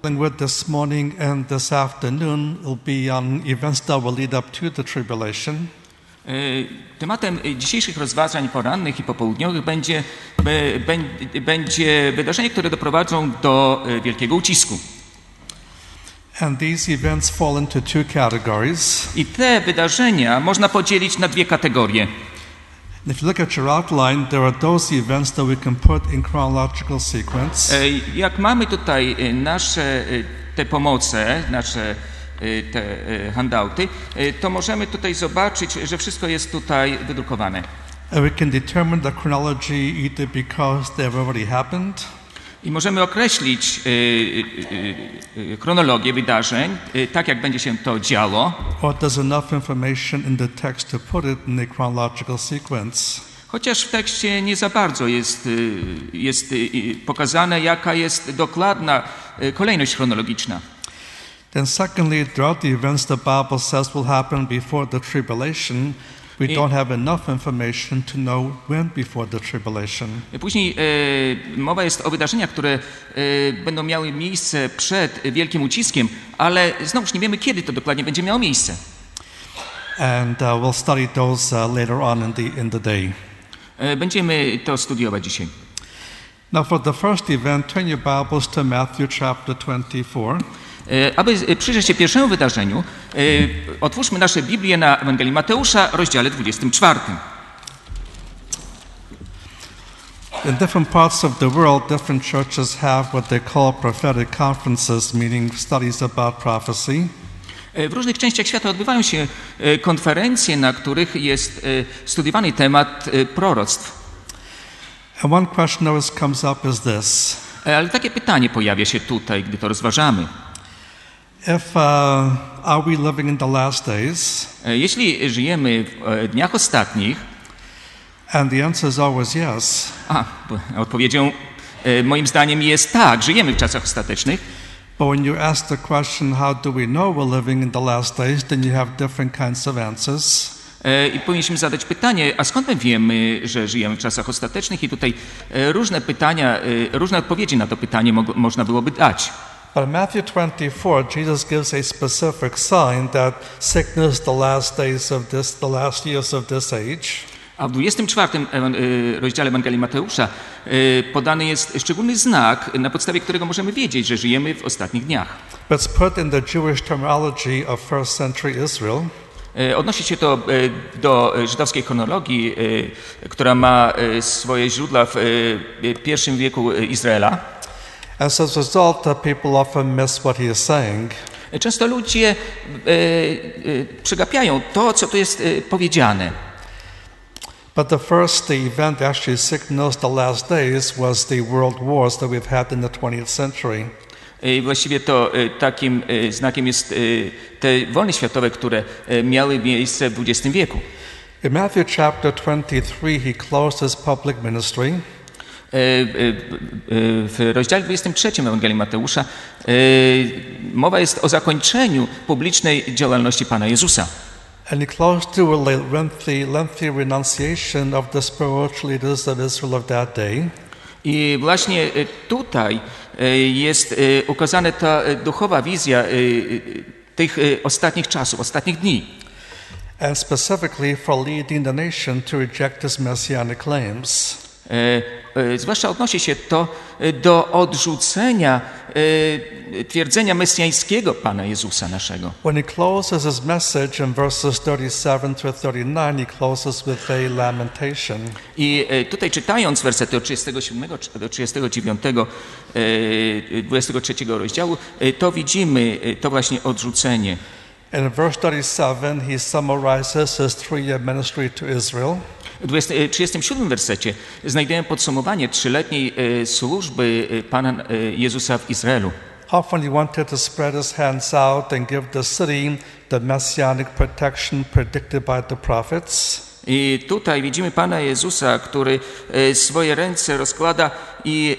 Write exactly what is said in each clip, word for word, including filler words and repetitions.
with this morning and this afternoon will be on events that will lead up to the tribulation. Tematem dzisiejszych rozważań porannych i popołudniowych będzie, będzie wydarzenie, które doprowadzą do wielkiego ucisku. And these events fall into two categories. I te wydarzenia można podzielić na dwie kategorie. If you look at your outline, there are those events that we can put in chronological sequence. Jak mamy tutaj nasze te pomoce, nasze te handouty, to możemy tutaj zobaczyć, że wszystko jest tutaj wydrukowane. And we can determine the chronology either because they have already happened. I możemy określić y, y, y, chronologię wydarzeń, y, tak jak będzie się to działo. Or there's enough information in the text to put it in a chronological sequence. Chociaż w tekście nie za bardzo jest, y, jest y, pokazane, jaka jest dokładna y, kolejność chronologiczna. Then secondly, throughout the events the Bible says will happen before the tribulation, we don't have enough information to know when before the tribulation. Później e, mowa jest o wydarzeniach, które e, będą miały miejsce przed wielkim uciskiem, ale znowuż nie wiemy, kiedy to dokładnie będzie miało miejsce. And uh, we'll study those uh, later on in the in the day. E, będziemy to studiować dzisiaj. Now for the first event, turn your Bibles to Matthew chapter twenty-four. Aby przyjrzeć się pierwszemu wydarzeniu, otwórzmy nasze Biblię na Ewangelii Mateusza, rozdziale dwudziestym czwartym. In different parts of the world, different churches have what they call prophetic conferences, meaning studies about prophecy. W różnych częściach świata odbywają się konferencje, na których jest studiowany temat proroctw. And one question always comes up is this. Ale takie pytanie pojawia się tutaj, gdy to rozważamy. If uh, are we living in the last days? Jeśli żyjemy w dniach ostatnich, and the answer is always yes. A, odpowiedzią moim zdaniem jest tak, żyjemy w czasach ostatecznych. But when you ask the question, how do we know we're living in the last days, then you have different kinds of answers. I powinniśmy zadać pytanie, a skąd my wiemy, że żyjemy w czasach ostatecznych? I tutaj różne pytania, różne odpowiedzi na to pytanie mo- można byłoby dać. But in Matthew twenty-four, Jesus gives a specific sign that signals the last days of this, the last years of this age. A w dwudziestym czwartym rozdziale Ewangelii Mateusza podany jest szczególny znak, na podstawie którego możemy wiedzieć, że żyjemy w ostatnich dniach. It's put in the Jewish terminology of first century Israel. Odnosi się to do żydowskiej chronologii, która ma swoje źródła w pierwszym wieku Izraela. As a result, people often miss what he is saying. Często ludzie e, e, przegapiają to, co tu jest e, powiedziane. But the first the event that actually signals the last days was the world wars that we've had in the twentieth century. I właściwie to e, takim e, znakiem jest e, te wojny światowe, które e, miały miejsce w dwudziestym wieku. In Matthew chapter twenty-three, he closed his public ministry. W rozdziale dwudziestym trzecim Ewangelii Mateusza mowa jest o zakończeniu publicznej działalności Pana Jezusa. And he closed to a lengthy, lengthy renunciation of the spiritual leaders of Israel of that day. I właśnie tutaj jest ukazana ta duchowa wizja tych ostatnich czasów, ostatnich dni. And specifically for leading the nation to reject his messianic claims. Zwłaszcza odnosi się to do odrzucenia twierdzenia mesjańskiego Pana Jezusa naszego. When he closes his message in verses thirty-seven to thirty-nine, he closes with a lamentation. I tutaj czytając wersety od trzydziestego siódmego do trzydziestego dziewiątego dwudziestego trzeciego rozdziału, to widzimy to właśnie odrzucenie. And in verse thirty-seven, he summarizes his three-year ministry to Israel. W trzydziestym siódmym wersecie znajdujemy podsumowanie trzyletniej służby Pana Jezusa w Izraelu. Often he wanted to spread his hands out and give the city the messianic protection predicted by the prophets. I tutaj widzimy Pana Jezusa, który swoje ręce rozkłada i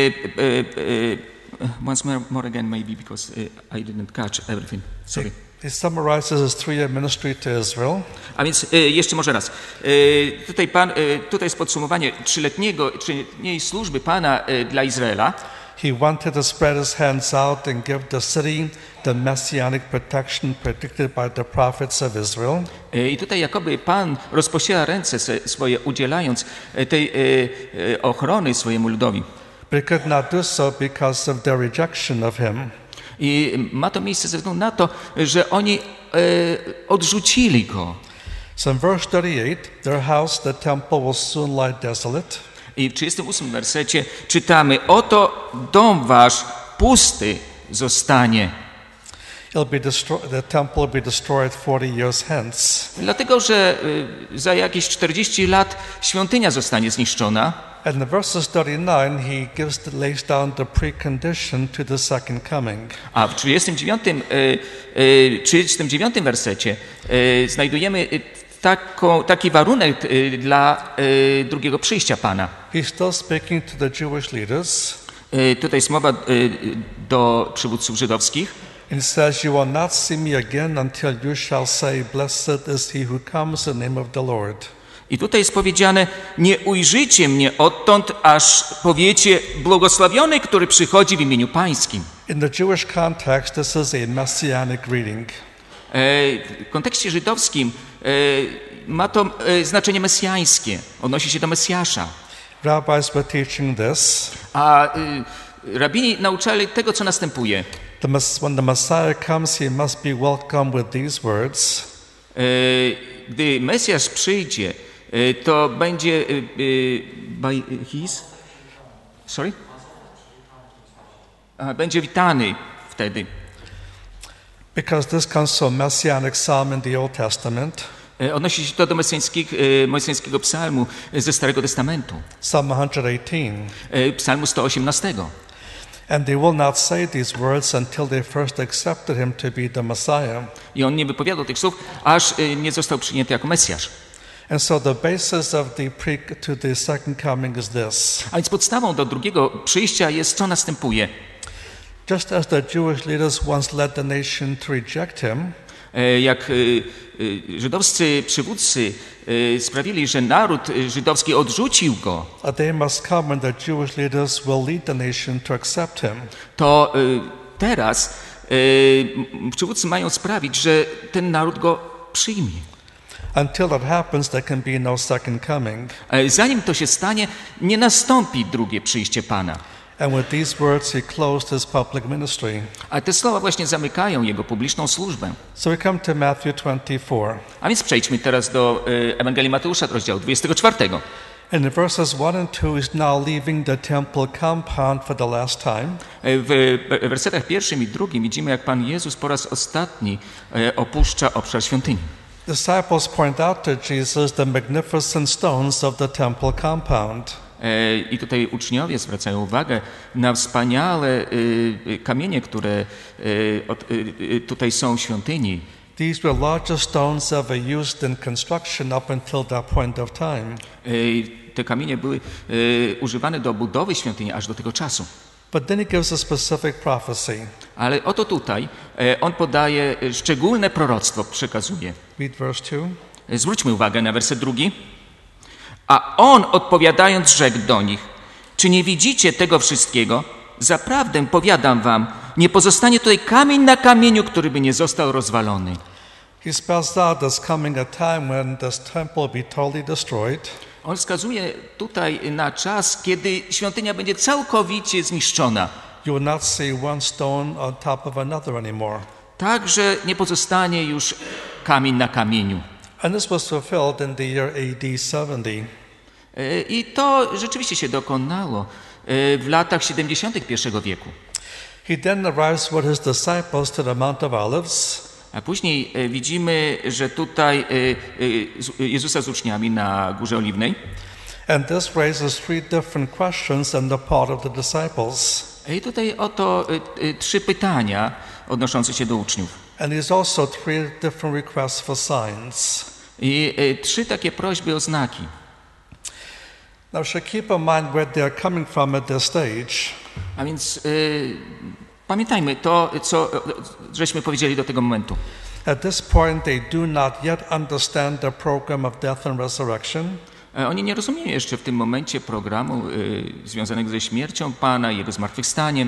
once more, more again maybe because I didn't catch everything. Sorry. He summarizes his three-year ministry to Israel. A więc e, jeszcze może raz. E, tutaj, pan, e, tutaj jest podsumowanie trzyletniego, trzyletniej służby Pana e, dla Izraela. He wanted to spread his hands out and give the city the messianic protection predicted by the prophets of Israel. I tutaj jakoby Pan rozpościera ręce swoje, udzielając tej e, ochrony swojemu ludowi. But he could not do so because of their rejection of him. I ma to miejsce ze względu na to, że oni e, odrzucili go. So in verse thirty-eight, their house, the temple, will soon lie desolate. I w trzydziestym ósmym wersecie czytamy: oto dom wasz pusty zostanie. It'll be destroyed, the temple will be destroyed forty years hence. Dlatego, że y, za jakieś czterdzieści lat świątynia zostanie zniszczona. And in verses thirty-nine, he gives the, lays down the precondition to the second coming. A w trzydziestym dziewiątym, y, y, trzydziestym dziewiątym wersecie y, znajdujemy y, taką, taki warunek y, dla y, drugiego przyjścia Pana. He's still speaking to the Jewish leaders. Y, tutaj jest mowa y, do przywódców żydowskich. It says, "You will not see me again until you shall say, Blessed is he who comes in the name of the Lord." I tutaj jest powiedziane: nie ujrzycie mnie odtąd, aż powiecie: błogosławiony, który przychodzi w imieniu Pańskim. In the Jewish context, this is a messianic greeting. W kontekście żydowskim ma to znaczenie mesjańskie, odnosi się do Mesjasza. Rabbis were teaching this. A rabini nauczali tego, co następuje. The, when the Messiah comes, he must be welcomed with these words. Gdy Mesjasz przyjdzie, to będzie by his, sorry? Będzie witany wtedy. Because this comes from Messianic psalm in the Old Testament. Odnosi się to do mesjańskiego psalmu ze Starego Testamentu. Psalm one eighteen. Psalmu sto osiemnastego. And they will not say these words until they first accepted him to be the Messiah. I on nie wypowiadał tych słów, aż nie został przyjęty jako Mesjasz. And so the basis of the pre to the second coming is this. A więc podstawą do drugiego przyjścia jest, co następuje. Just as the Jewish leaders once led the nation to reject him, jak żydowscy przywódcy sprawili, że naród żydowski odrzucił go, a day must come when the Jewish leaders will lead the nation to accept him. To teraz przywódcy mają sprawić, że ten naród go przyjmie. Until that happens, there can be no second coming. Zanim to się stanie, nie nastąpi drugie przyjście Pana. And with these words he closed his public ministry. A te słowa właśnie zamykają jego publiczną służbę. So we come to Matthew twenty-four. A więc przejdźmy teraz do Ewangelii Mateusza, rozdziału dwudziestego czwartego. And in verses one and two is now leaving the temple compound for the last time. W wersetach pierwszym i drugim widzimy, jak Pan Jezus po raz ostatni opuszcza obszar świątyni. Disciples point out to Jesus the magnificent stones of the temple compound. I tutaj uczniowie zwracają uwagę na wspaniałe kamienie, które tutaj są w świątyni. These were largest stones ever used in construction up until that point of time. Te kamienie były używane do budowy świątyni aż do tego czasu. But then he gives a specific prophecy. Ale oto tutaj on podaje szczególne proroctwo, przekazuje. Read verse two. Zwróćmy uwagę na werset drugi. A on odpowiadając rzekł do nich: czy nie widzicie tego wszystkiego? Zaprawdę powiadam wam, nie pozostanie tutaj kamień na kamieniu, który by nie został rozwalony. He spells out there's coming a time when this temple will be totally destroyed. On wskazuje tutaj na czas, kiedy świątynia będzie całkowicie zniszczona. You will not see one stone on top of another anymore. Tak, że nie pozostanie już kamień na kamieniu. And this was fulfilled in the year A D seventy. I to rzeczywiście się dokonało w latach siedemdziesiątych pierwszego wieku. He then arrives with his disciples to the Mount of Olives. A później widzimy, że tutaj Jezusa z uczniami na Górze Oliwnej. And this raises three different questions on the part of the disciples. I tutaj oto trzy pytania odnoszące się do uczniów. And there's also three different requests for signs. I trzy takie prośby o znaki. Now, should keep in mind where they are coming from at this stage. A więc y, pamiętajmy to, co żeśmy powiedzieli do tego momentu. At this point, they do not yet understand the program of death and resurrection. Oni nie rozumieją jeszcze w tym momencie programu y, związanego ze śmiercią Pana i Jego zmartwychwstaniem.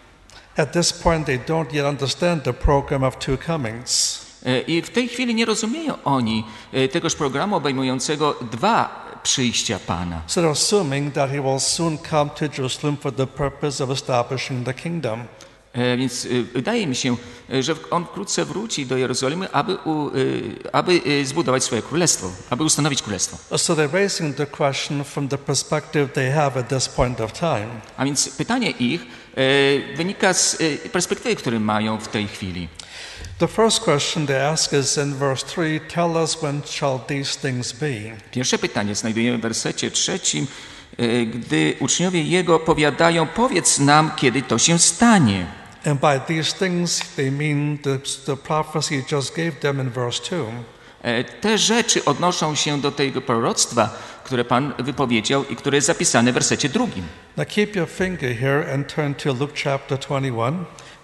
At this point, they don't yet understand the program of two comings. I w tej chwili nie rozumieją oni tegoż programu obejmującego dwa przyjścia Pana. So they're assuming that he will soon come to Jerusalem for the purpose of establishing the kingdom. Więc wydaje mi się, że on wkrótce wróci do Jerozolimy, aby, u, aby zbudować swoje królestwo, aby ustanowić królestwo. So they're raising the question from the perspective they have at this point of time. A więc pytanie ich wynika z perspektywy, którą mają w tej chwili. The first question they ask is in verse three, tell us when shall these things be? Pierwsze pytanie znajdujemy w wersecie trzecim, gdy uczniowie Jego powiadają, powiedz nam, kiedy to się stanie. And by these things they mean the, the prophecy he just gave them in verse two. Te rzeczy odnoszą się do tego proroctwa, które Pan wypowiedział i które jest zapisane w wersecie drugim. Now keep your finger here and turn to Luke chapter twenty-one.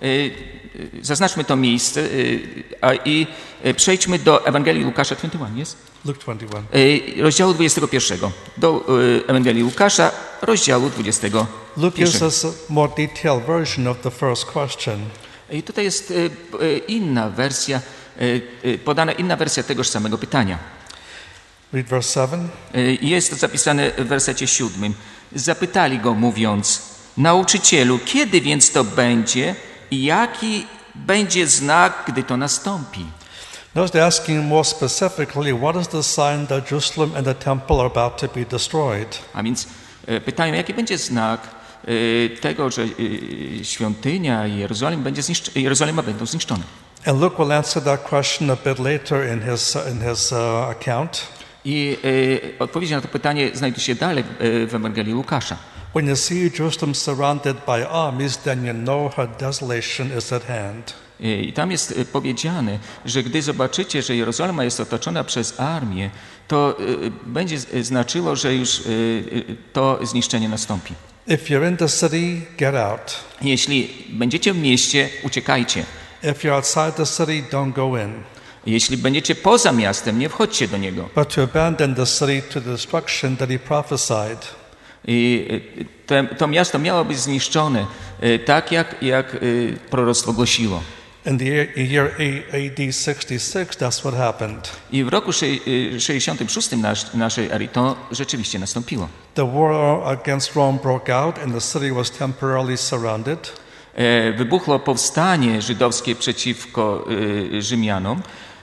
Zaznaczmy to miejsce a i przejdźmy do Ewangelii Łukasza dwudziestego pierwszego, jest? Luke twenty-one. Rozdziału dwudziestego pierwszego. Do Ewangelii Łukasza, rozdziału dwudziestego Luke gives pierwszego. us a more detailed version of the first question. I tutaj jest inna wersja, podana inna wersja tegoż samego pytania. Read verse seven. Jest to zapisane w wersecie siódmym. Zapytali go mówiąc, nauczycielu, kiedy więc to będzie i jaki będzie znak, gdy to nastąpi? Notice they're asking more specifically, what is the sign that Jerusalem and the temple are about to be destroyed? A więc pytają, jaki będzie znak tego, że świątynia i Jerozolima, będzie zniszcz- Jerozolima będą zniszczone. And Luke will answer that question a bit later in his, in his uh, account. I y, odpowiedź na to pytanie znajduje się dalej y, w Ewangelii Łukasza. When you see Jerusalem surrounded by armies, then you know her desolation is at hand. I tam jest powiedziane, że gdy zobaczycie, że Jerozolima jest otoczona przez armię, to y, będzie znaczyło, że już y, to zniszczenie nastąpi. If you're in the city, get out. Jeśli będziecie w mieście, uciekajcie. If you're outside the city, don't go in. Jeśli będziecie poza miastem, nie wchodźcie do niego. But to abandon the city to destruction that he prophesied. I te, to miasto miało być zniszczone, tak jak, jak proroctwo głosiło. In the year, year A D sixty-six, that's what happened. I w roku sześćdziesiątym szóstym nasz, naszej ery to rzeczywiście nastąpiło. The war against Rome broke out and the city was temporarily surrounded. Wybuchło powstanie żydowskie przeciwko Rzymianom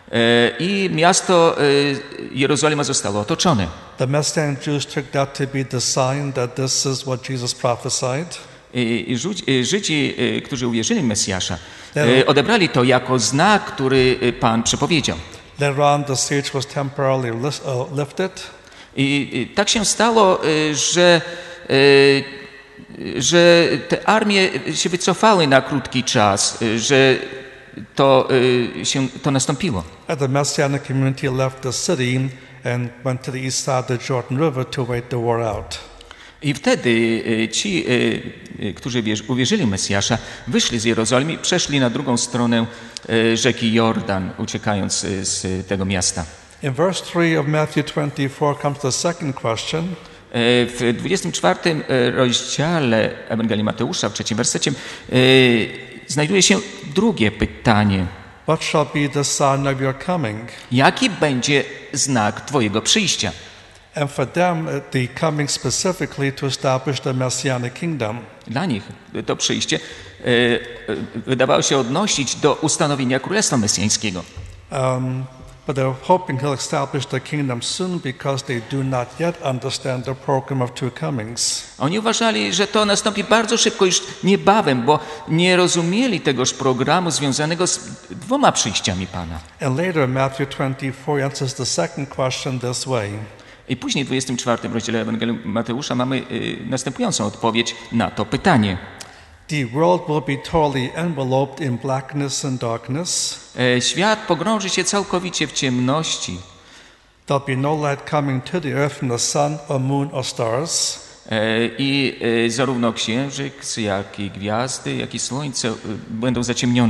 i miasto Jerozolima zostało otoczone. The Messianic Jews took that to be the sign that this is what Jesus prophesied. I Żydzi, którzy uwierzyli w Mesjasza, odebrali to jako znak, który Pan przepowiedział. Later on, the siege was temporarily lifted. I tak się stało, że, że te armie się wycofały na krótki czas, że to się to nastąpiło. And the Messianic community left the city and went to the east side of the Jordan River to wait the war out. I wtedy ci, którzy uwierzyli w Mesjasza, wyszli z Jerozolimy i przeszli na drugą stronę rzeki Jordan, uciekając z tego miasta. In verse three of Matthew twenty-four comes the second question. W dwudziestym czwartym rozdziale Ewangelii Mateusza, w trzecim wersecie, znajduje się drugie pytanie. What shall be the sign of your coming? Jaki będzie znak Twojego przyjścia? And for them, the coming specifically to establish the Messianic kingdom. Dla nich to przyjście wydawało się odnosić do ustanowienia Królestwa Mesjańskiego. Um, but they're hoping he'll establish the kingdom soon because they do not yet understand the program of two comings. Oni uważali, że to nastąpi bardzo szybko, już niebawem, bo nie rozumieli tegoż programu związanego z dwoma przyjściami Pana. And later, Matthew twenty-four answers the second question this way. I później w dwudziestym czwartym rozdziale Ewangelii Mateusza mamy y, następującą odpowiedź na to pytanie. The world will be totally enveloped in blackness and darkness. E, świat pogrąży się całkowicie w ciemności. There'll be no light coming to the earth from the sun or moon or stars. E, I e, zarówno księżyc, jak i gwiazdy, jak i słońce e, będą zaciemnione.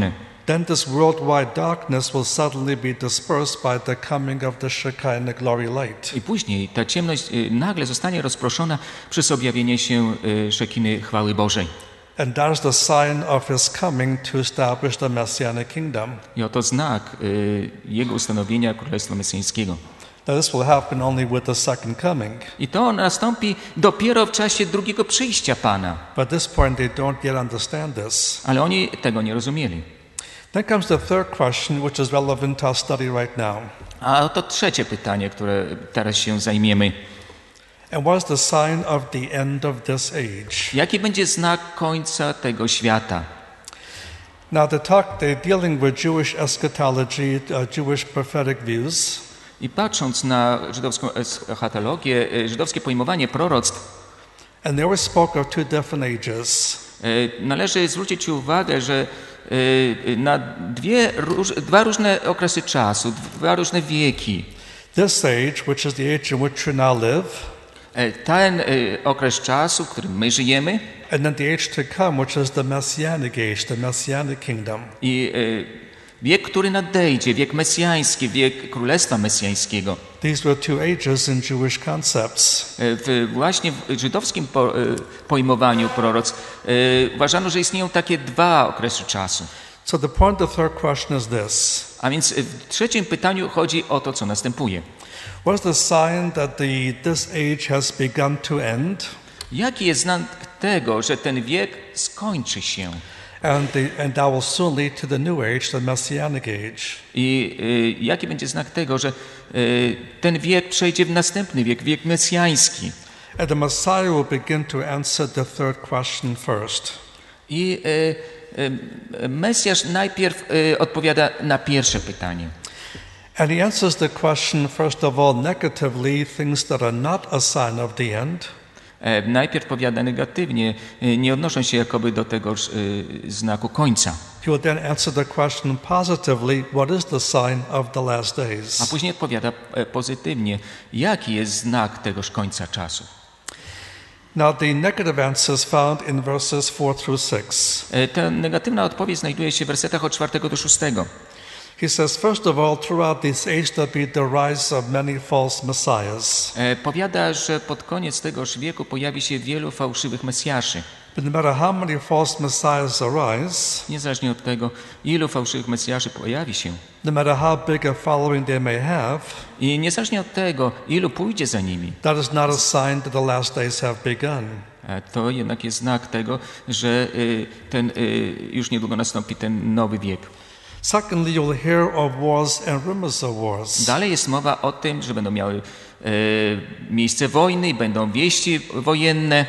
then this worldwide darkness will suddenly be dispersed by the coming of the Shekinah glory light. I później ta ciemność y, nagle zostanie rozproszona przez objawienie się y, Szekiny chwały Bożej. And that is the sign of his coming to establish the Messianic kingdom. I oto znak y, Jego ustanowienia Królestwa Mesjańskiego. Now this will happen only with the second coming. I to nastąpi dopiero w czasie drugiego przyjścia Pana. But at this point they don't yet understand this. Ale oni tego nie rozumieli. Then comes the third question, which is relevant to our study right now. A oto trzecie pytanie, które teraz się zajmiemy. And what is the sign of the end of this age? Jaki będzie znak końca tego świata? Now the talk, they're dealing with Jewish eschatology, uh, Jewish prophetic views. I patrząc na żydowską eschatologię, żydowskie pojmowanie proroctw, And they always spoke of two different ages. należy zwrócić uwagę, że na dwie, dwa różne okresy czasu, dwa różne wieki. This age, which is the age in which we now live, ten okres czasu, w którym my żyjemy, and then the age to come, which is the Messianic age, the Messianic kingdom. I wiek, który nadejdzie, wiek mesjański, wiek Królestwa Mesjańskiego. These were two ages in Jewish concepts. W, właśnie w żydowskim po, pojmowaniu proroctw uważano, że istnieją takie dwa okresy czasu. So the point of the third question is this. A więc w trzecim pytaniu chodzi o to, co następuje. What is the sign that the, this age has begun to end? Jaki jest znak tego, że ten wiek skończy się? And, the, and that will soon lead to the new age, the Messianic age. I y, jaki będzie znak tego, że y, ten wiek przejdzie w następny wiek, wiek mesjański? And the Messiah will begin to answer the third question first. I y, y, Mesjasz najpierw y, odpowiada na pierwsze pytanie. And he answers the question, first of all, negatively, things that are not a sign of the end. Najpierw powiada negatywnie, nie odnosząc się jakoby do tego znaku końca. He will then answer the question positively, what is the sign of the last days? A później odpowiada pozytywnie, jaki jest znak tegoż końca czasu. Now the negative answer is found in verses four through six. Ta negatywna odpowiedź znajduje się w wersetach od czwartego do szóstego. He says, first of all, throughout this age there'll be the rise of many false messiahs. Powiada, że pod koniec tegoż wieku pojawi się wielu fałszywych mesjaszy. But no matter how many false messiahs arise, niezależnie od tego, ilu fałszywych mesjaszy pojawi się, no matter how big a following they may have, i niezależnie od tego, ilu pójdzie za nimi, that is not a sign that the last days have begun. to jednak jest znak tego, że ten, już niedługo nastąpi ten nowy wiek. Secondly, you'll hear of wars and rumors of wars. Dalej jest mowa o tym, że będą miały e, miejsce wojny i będą wieści wojenne.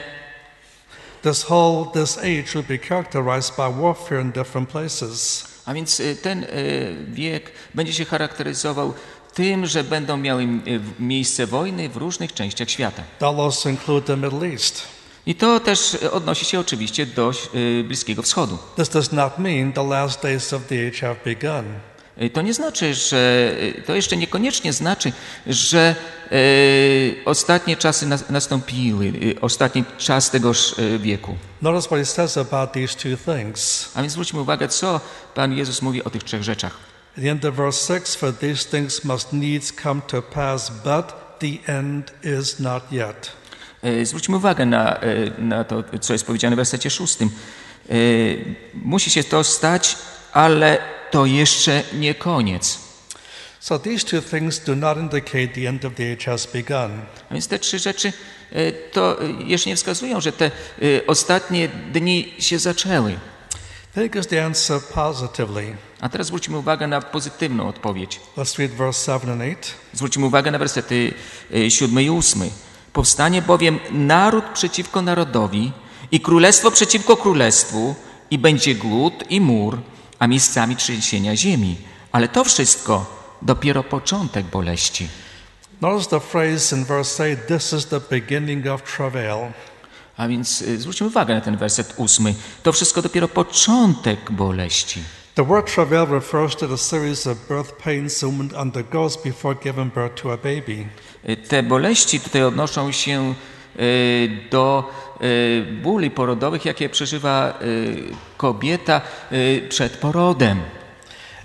This whole this age will be characterized by warfare in different places. A więc ten e, wiek będzie się charakteryzował tym, że będą miały miejsce wojny w różnych częściach świata. That'll also include the Middle East. I to też odnosi się oczywiście do e, Bliskiego Wschodu. This does not mean the last days of the age have begun. To nie znaczy, że to jeszcze niekoniecznie znaczy, że e, ostatnie czasy nas, nastąpiły, e, ostatni czas tegoż e, wieku. Notice what he says about these two things. A więc zwróćmy uwagę, co Pan Jezus mówi o tych trzech rzeczach. At the end of verse six, for these things must needs come to pass, but the end is not yet. E, zwróćmy uwagę na, e, na to, co jest powiedziane w wersecie szóstym. E, musi się to stać, ale to jeszcze nie koniec. So these two things do not indicate the end of the age has begun. A więc te trzy rzeczy to jeszcze nie wskazują, że te ostatnie dni się zaczęły. Take us the answer positively. A teraz zwróćmy uwagę na pozytywną odpowiedź. Let's read verse seven and eight. Zwróćmy uwagę na wersety siódmy i ósmy. Powstanie bowiem naród przeciwko narodowi i królestwo przeciwko królestwu i będzie głód i mur, a miejscami trzęsienia ziemi. Ale to wszystko dopiero początek boleści. Notice the phrase in verse eight, this is the beginning of travail. A więc zwróćmy uwagę na ten werset ósmy. To wszystko dopiero początek boleści. The word travail refers to the series of birth pains a woman undergoes before giving birth to a baby. Te boleści tutaj odnoszą się do bóli porodowych, jakie przeżywa kobieta przed porodem.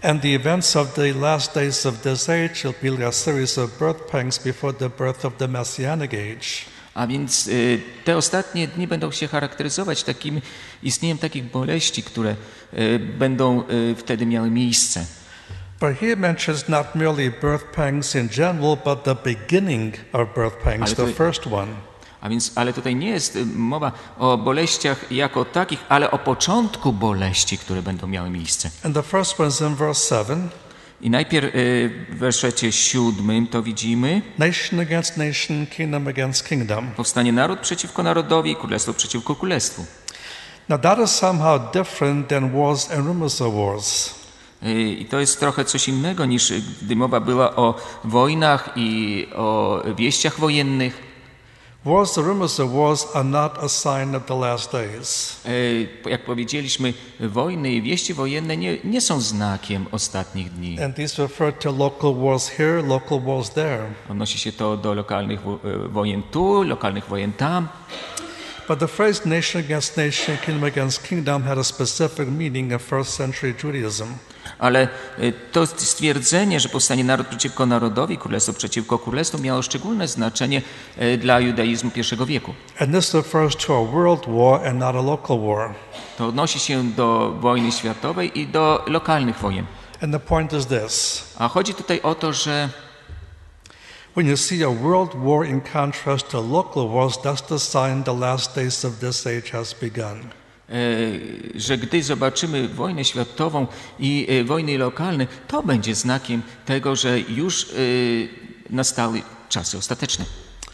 And the events of the last days of this age will be like a series of birth pangs before the birth of the Messianic age. A więc y, te ostatnie dni będą się charakteryzować takim istnieniem takich boleści, które y, będą y, wtedy miały miejsce. But here mentions not merely birth pangs in general, but the beginning of birth pangs, Ale the to- first one. A więc, ale tutaj nie jest y, mowa o boleściach jako takich, ale o początku boleści, które będą miały miejsce. And the first one is in verse seven. I najpierw y, w werszecie siódmym to widzimy Nation against nation, kingdom against kingdom. powstanie naród przeciwko narodowi, królestwo przeciwko królestwu. Now that is somehow different than wars and rumors of wars. Y, I to jest trochę coś innego niż y, gdy mowa była o wojnach i o wieściach wojennych. Wars and rumors of wars are not a sign of the last days. Y, Jak powiedzieliśmy, wojny i wieści wojenne nie, nie są znakiem ostatnich dni. And these refer to local wars here, local wars there. Odnosi się to do lokalnych wo- y, wojen tu, lokalnych wojen tam. But the phrase nation against nation, kingdom against kingdom had a specific meaning in first century Judaism. Ale y, to stwierdzenie, że powstanie naród przeciwko narodowi, królestwo przeciwko królestwu, miało szczególne znaczenie y, dla judaizmu pierwszego wieku. And this refers to a world war and not a local war. To odnosi się do wojny światowej i do lokalnych wojen. And the point is this. A chodzi tutaj o to, że When you see a world war in contrast to local wars, that's the sign the last days of this age has begun. y, że gdy zobaczymy wojnę światową i y, wojny lokalne, to będzie znakiem tego, że już y, nastały czasy ostateczne.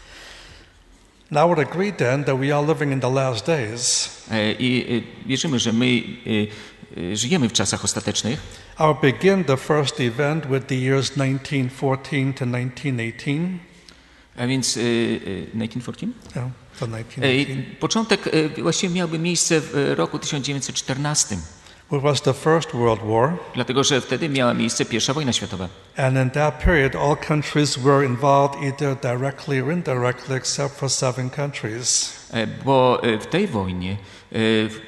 Now I would agree then that we are living in the last days. Y, I y, wierzymy, że my y, y, żyjemy w czasach ostatecznych. I will begin the first event with the years nineteen fourteen to nineteen eighteen. A więc y, y, tysiąc dziewięćset czternaście? Yeah, to nineteen Y, eighteen. Początek y, właściwie miałby miejsce w y, roku tysiąc dziewięćset czternastym, Which was the first world war. dlatego że wtedy miała miejsce pierwsza wojna światowa. And in that period, all countries were involved either directly or indirectly, except for seven countries. E, Bo e, w tej wojnie e, w-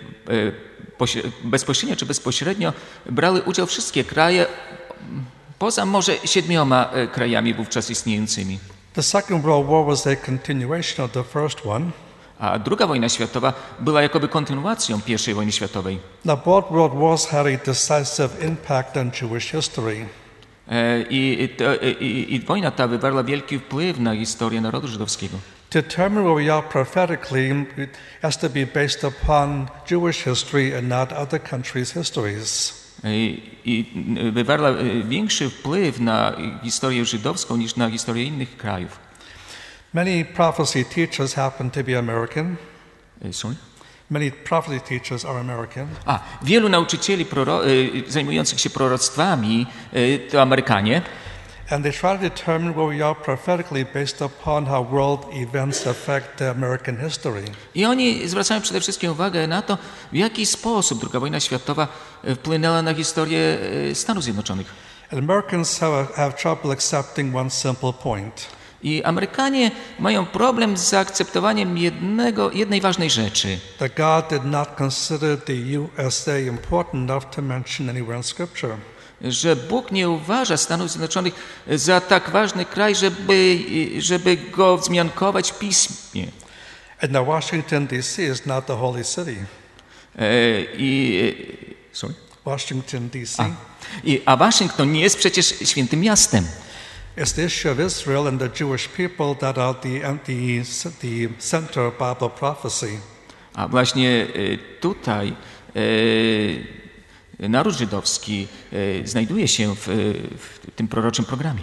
e, pośre- bezpośrednio czy bezpośrednio brały udział wszystkie kraje, m, poza może siedmioma e, krajami wówczas istniejącymi. The Second World War was a continuation of the first one. A druga wojna światowa była jakoby kontynuacją pierwszej wojny światowej. Now, both world wars had a decisive impact on Jewish history. E, I, i, to, i, I wojna ta wywarła wielki wpływ na historię narodu żydowskiego. To determine where we are prophetically, it has to be based upon Jewish history and not other countries' histories. E, I wywarła e, większy wpływ na historię żydowską niż na historię innych krajów. Many prophecy teachers happen to be American. E, Sorry? Many prophecy teachers are American. A, wielu nauczycieli proro- y, zajmujących się proroctwami y, to Amerykanie And they try to determine where we are prophetically based upon how world events affect the American history. i oni zwracają przede wszystkim uwagę na to, w jaki sposób druga wojna światowa y, wpłynęła na historię y, Stanów Zjednoczonych. And Americans have, have trouble accepting one simple point. I Amerykanie mają problem z zaakceptowaniem jednego, jednej ważnej rzeczy, That God did not consider the U S A important enough to mention anywhere in Scripture. że Bóg nie uważa Stanów Zjednoczonych za tak ważny kraj, żeby, y, żeby go wzmiankować w Piśmie. And now Washington, D C is not the holy city. E, I, y, sorry? Washington, D C A, i, a Waszyngton nie jest przecież świętym miastem. is the issue of Israel and the Jewish people that are the, the, the center of Bible prophecy. A właśnie y, tutaj y, naród żydowski y, znajduje się w, w tym proroczym programie.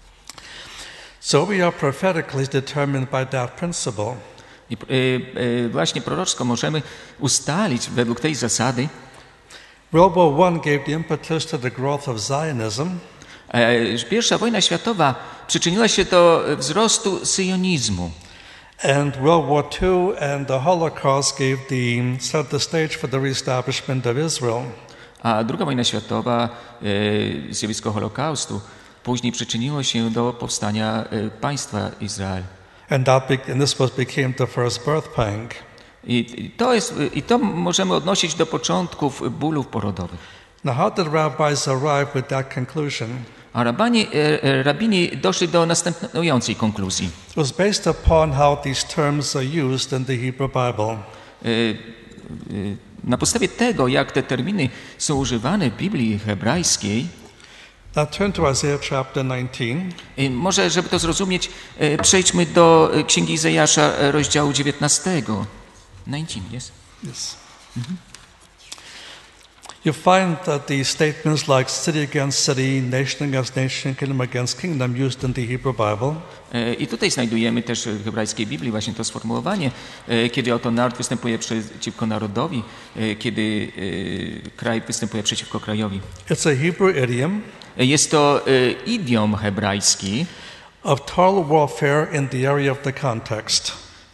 So we are prophetically determined by that principle. I y, y, właśnie proroczko możemy ustalić według tej zasady. World War One gave the impetus to the growth of Zionism. E, Pierwsza wojna światowa przyczyniła się do wzrostu syjonizmu. And World War Two and the Holocaust gave the, set the stage for the reestablishment of Israel. A druga wojna światowa, e, zjawisko Holokaustu, później przyczyniło się do powstania e, państwa Izrael. And, that be, and this was, became the first birth pang. I, i, to jest, I to możemy odnosić do początków bólów porodowych. Now, how did rabbis arrive with that conclusion? A rabani, e, rabini doszli do następującej konkluzji. It was based upon how these terms are used in the Hebrew Bible. E, e, na podstawie tego, jak te terminy są używane w Biblii hebrajskiej, Now turn to Isaiah chapter nineteen. e, może, żeby to zrozumieć, e, przejdźmy do Księgi Izajasza, e, rozdziału dziewiętnastego. dziewiętnaście, yes? Yes. Mm-hmm. You find that the statements like city against city, nation against nation, kingdom against kingdom used in the Hebrew Bible. I tutaj znajdujemy też w hebrajskiej Biblii właśnie to sformułowanie, kiedy oto naród występuje przeciwko narodowi, kiedy kraj występuje przeciwko krajowi. It's a Hebrew idiom. Jest to idiom hebrajski of total warfare in the area of the context.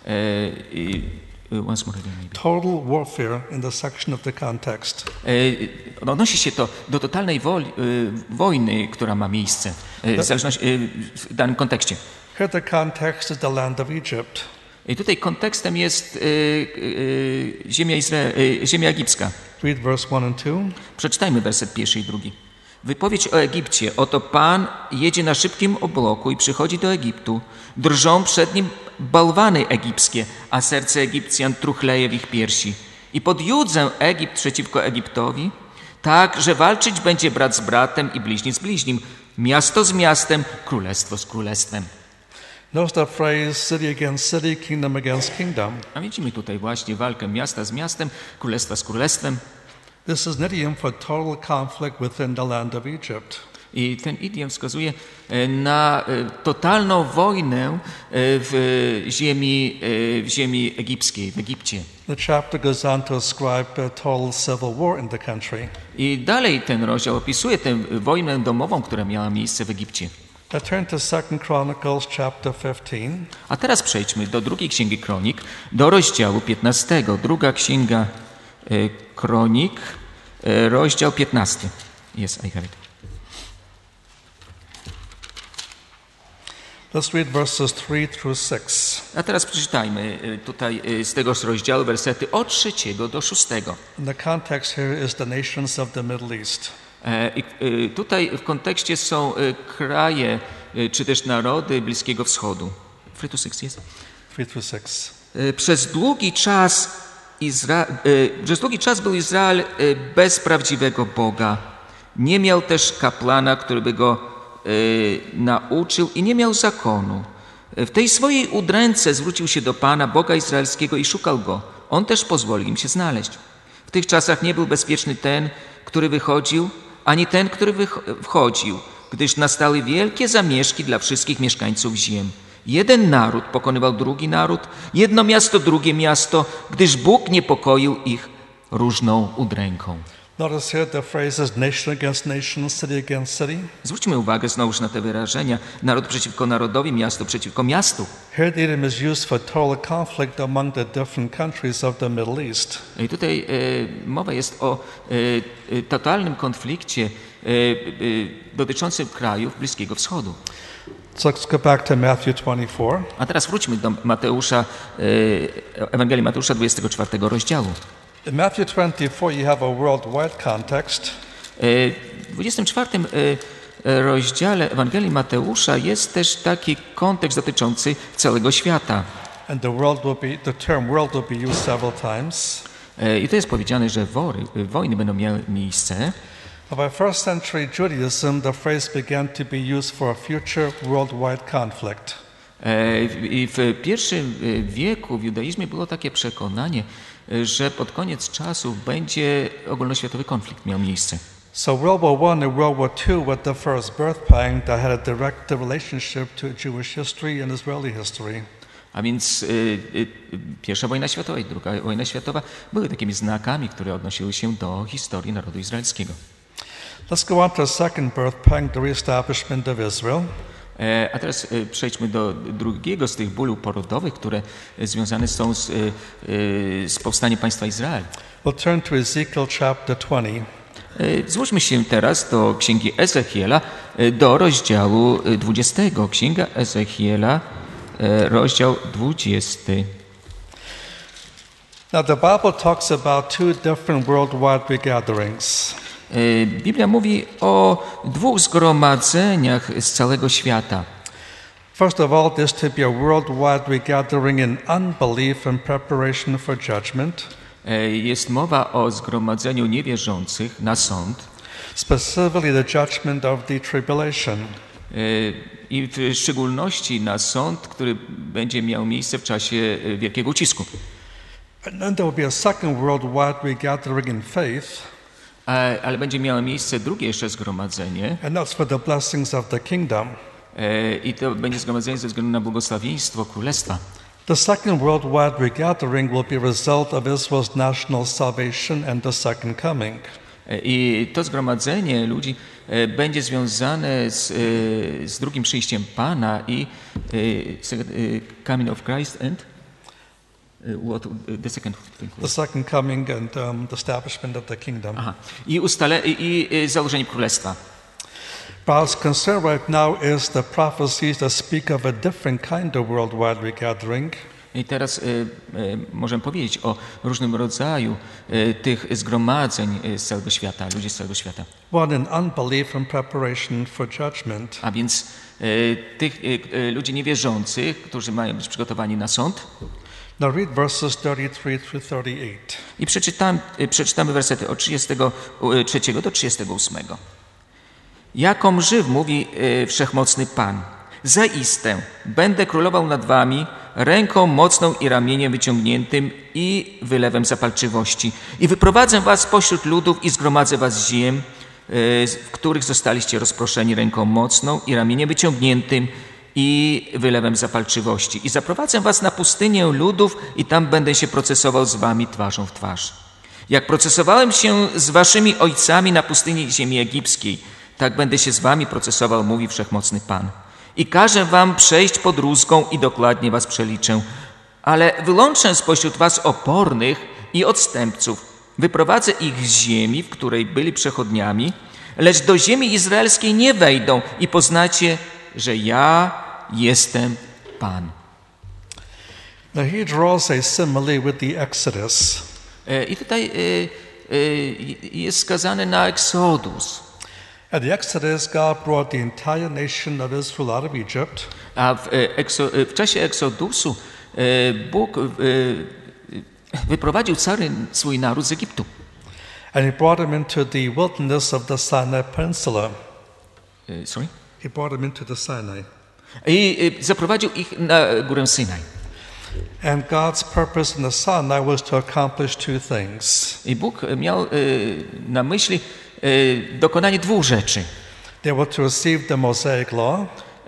Once more again, maybe. Total warfare in the section of the context. Odnosi się to do totalnej woli, wojny, która ma miejsce w, zależności, w danym kontekście. Here the context is the land of Egypt. I tutaj kontekstem jest y, y, ziemia, Izrael, y, ziemia egipska. Read verse one and two. Przeczytajmy werset pierwszy i drugi. Wypowiedź o Egipcie. Oto Pan jedzie na szybkim obłoku i przychodzi do Egiptu. Drżą przed nim bałwany egipskie, a serce Egipcjan truchleje w ich piersi. I podjudzę Egipt przeciwko Egiptowi, tak, że walczyć będzie brat z bratem i bliźni z bliźnim, miasto z miastem, królestwo z królestwem. Notice the phrase city against city, kingdom against kingdom. A widzimy tutaj właśnie walkę miasta z miastem, królestwa z królestwem. This is an idiom for total conflict within the land of Egypt. I ten idiom wskazuje na totalną wojnę w ziemi, w ziemi egipskiej, w Egipcie. The chapter goes on to ascribe a total civil war in the country. I dalej ten rozdział opisuje tę wojnę domową, która miała miejsce w Egipcie. Now turn to Second Chronicles chapter fifteen. A teraz przejdźmy do drugiej Księgi Kronik, do rozdziału piętnastego. Druga Księga Kronik, rozdział piętnasty. Yes, I have it. Let's read verses three through six. A teraz przeczytajmy tutaj z tego rozdziału wersety od trzeciego do szóstego. And the context here is the nations of the Middle East. I tutaj w kontekście są kraje, czy też narody Bliskiego Wschodu. three to six, yes? three through six. Przez długi czas Izra... Przez długi czas był Izrael bez prawdziwego Boga. Nie miał też kaplana, który by go nauczył i nie miał zakonu. W tej swojej udręce zwrócił się do Pana, Boga Izraelskiego i szukał Go. On też pozwolił im się znaleźć. W tych czasach nie był bezpieczny ten, który wychodził, ani ten, który wchodził, gdyż nastały wielkie zamieszki dla wszystkich mieszkańców ziem. Jeden naród pokonywał drugi naród, jedno miasto drugie miasto, gdyż Bóg niepokoił ich różną udręką. Notice here the phrases nation against nation, city against city. Zwróćmy uwagę znowuż na te wyrażenia. Naród przeciwko narodowi, miasto przeciwko miastu. Here the idiom is used for total conflict among the different countries of the Middle East. I tutaj e, mowa jest o e, totalnym konflikcie e, e, dotyczącym krajów Bliskiego Wschodu. So let's go back to Matthew twenty-four. A teraz wróćmy do Mateusza, e, Ewangelii Mateusza dwudziestego czwartego rozdziału. In Matthew twenty-four you have a worldwide context. W dwudziestym czwartym rozdziale Ewangelii Mateusza jest też taki kontekst dotyczący całego świata. And the world will be the term world will be used several times. I to jest powiedziane, że wory, wojny będą miały miejsce. By first century Judaism, the phrase began to be used for a future worldwide conflict. I w pierwszym wieku w judaizmie było takie przekonanie, że pod koniec czasów będzie ogólnoświatowy konflikt miał miejsce. So World War One and World War Two were the first birth pang that had a direct relationship to Jewish history and Israeli history. A więc y, y, pierwsza wojna światowa i druga wojna światowa były takimi znakami, które odnosiły się do historii narodu izraelskiego. Let's go on to a second birth pang, the reestablishment of Israel. A teraz przejdźmy do drugiego z tych bólów porodowych, które związane są z, z powstaniem państwa Izrael. We'll turn to Ezekiel chapter twenty. Zwróćmy się teraz do Księgi Ezechiela, do rozdziału dwudziestego. Księga Ezechiela, rozdział dwudziesty. Now the Bible talks about two different worldwide regatherings. Biblia mówi o dwóch zgromadzeniach z całego świata. First of all, there's to be a worldwide regathering in unbelief and preparation for judgment. Jest mowa o zgromadzeniu niewierzących na sąd. Specifically the judgment of the tribulation. I w szczególności na sąd, który będzie miał miejsce w czasie wielkiego ucisku. And then there will be a second worldwide regathering in faith. Ale będzie miało miejsce drugie jeszcze zgromadzenie. And that's for the blessings of the kingdom. I to będzie zgromadzenie ze względu na błogosławieństwo Królestwa. The second worldwide regathering will be a result of Israel's national salvation and the second coming. I to zgromadzenie ludzi będzie związane z, z drugim przyjściem Pana i coming of Christ and what the second thing. The second coming and um, the establishment of the kingdom. Aha. I ustale i założenie królestwa. God's concern right now is the prophecies that speak of a different kind of worldwide regathering. I teraz y, y, możemy powiedzieć o różnym rodzaju y, tych zgromadzeń z całego świata, ludzi z całego świata. One in unbelief and preparation for judgment. A więc y, tych y, y, ludzi niewierzących, którzy mają być przygotowani na sąd. Now read verses thirty-three through thirty-eight. I przeczytam, y, przeczytamy wersety od trzydziestego trzeciego do trzydziestego ósmego. Jakom żyw, mówi y, wszechmocny Pan, zaiste będę królował nad wami ręką mocną i ramieniem wyciągniętym i wylewem zapalczywości. I wyprowadzę was spośród ludów i zgromadzę was z ziem, y, w których zostaliście rozproszeni ręką mocną i ramieniem wyciągniętym i wylewem zapalczywości. I zaprowadzę was na pustynię ludów i tam będę się procesował z wami twarzą w twarz. Jak procesowałem się z waszymi ojcami na pustyni ziemi egipskiej, tak będę się z wami procesował, mówi wszechmocny Pan. I każę wam przejść pod rózgą i dokładnie was przeliczę. Ale wyłączę spośród was opornych i odstępców. Wyprowadzę ich z ziemi, w której byli przechodniami, lecz do ziemi izraelskiej nie wejdą i poznacie, że ja jestem Pan. Now he draws a simile with the Exodus. I tutaj y, y, jest skazany na Exodus. At the Exodus, God brought the entire nation of Israel out of Egypt. A w, ekso, w czasie Eksodusu Bóg wyprowadził cały swój naród z Egiptu. And he brought them into the wilderness of the Sinai Peninsula. Sorry? He brought them into the Sinai. I zaprowadził ich na górę Synaj. And God's purpose in the Sinai was to accomplish two things. I Bóg miał na myśli dokonanie dwóch rzeczy. They were to receive the Mosaic law.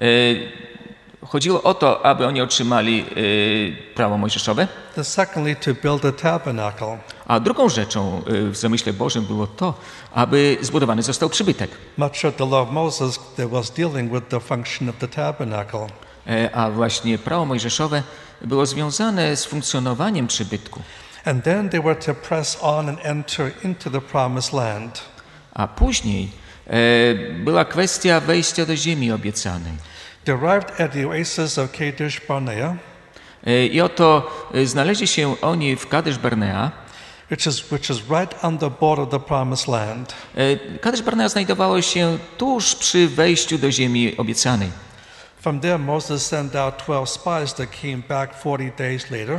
Chodziło o to, aby oni otrzymali prawo mojżeszowe. The secondly, to build a tabernacle. A drugą rzeczą w zamyśle Bożym było to, aby zbudowany został przybytek. Much of the law of Moses that was dealing with the function of the tabernacle. A właśnie prawo mojżeszowe było związane z funkcjonowaniem przybytku. And then they were to press on and enter into the promised land. A później e, była kwestia wejścia do ziemi obiecanej. They arrived at the oasis of Kadesh Barnea. E, I oto e, znaleźli się oni w Kadesz Barnea. Which is, which is right on the border of the promised land. E, Kadesz Barnea znajdowało się tuż przy wejściu do ziemi obiecanej. From there Moses sent out twelve spies that came back forty days later.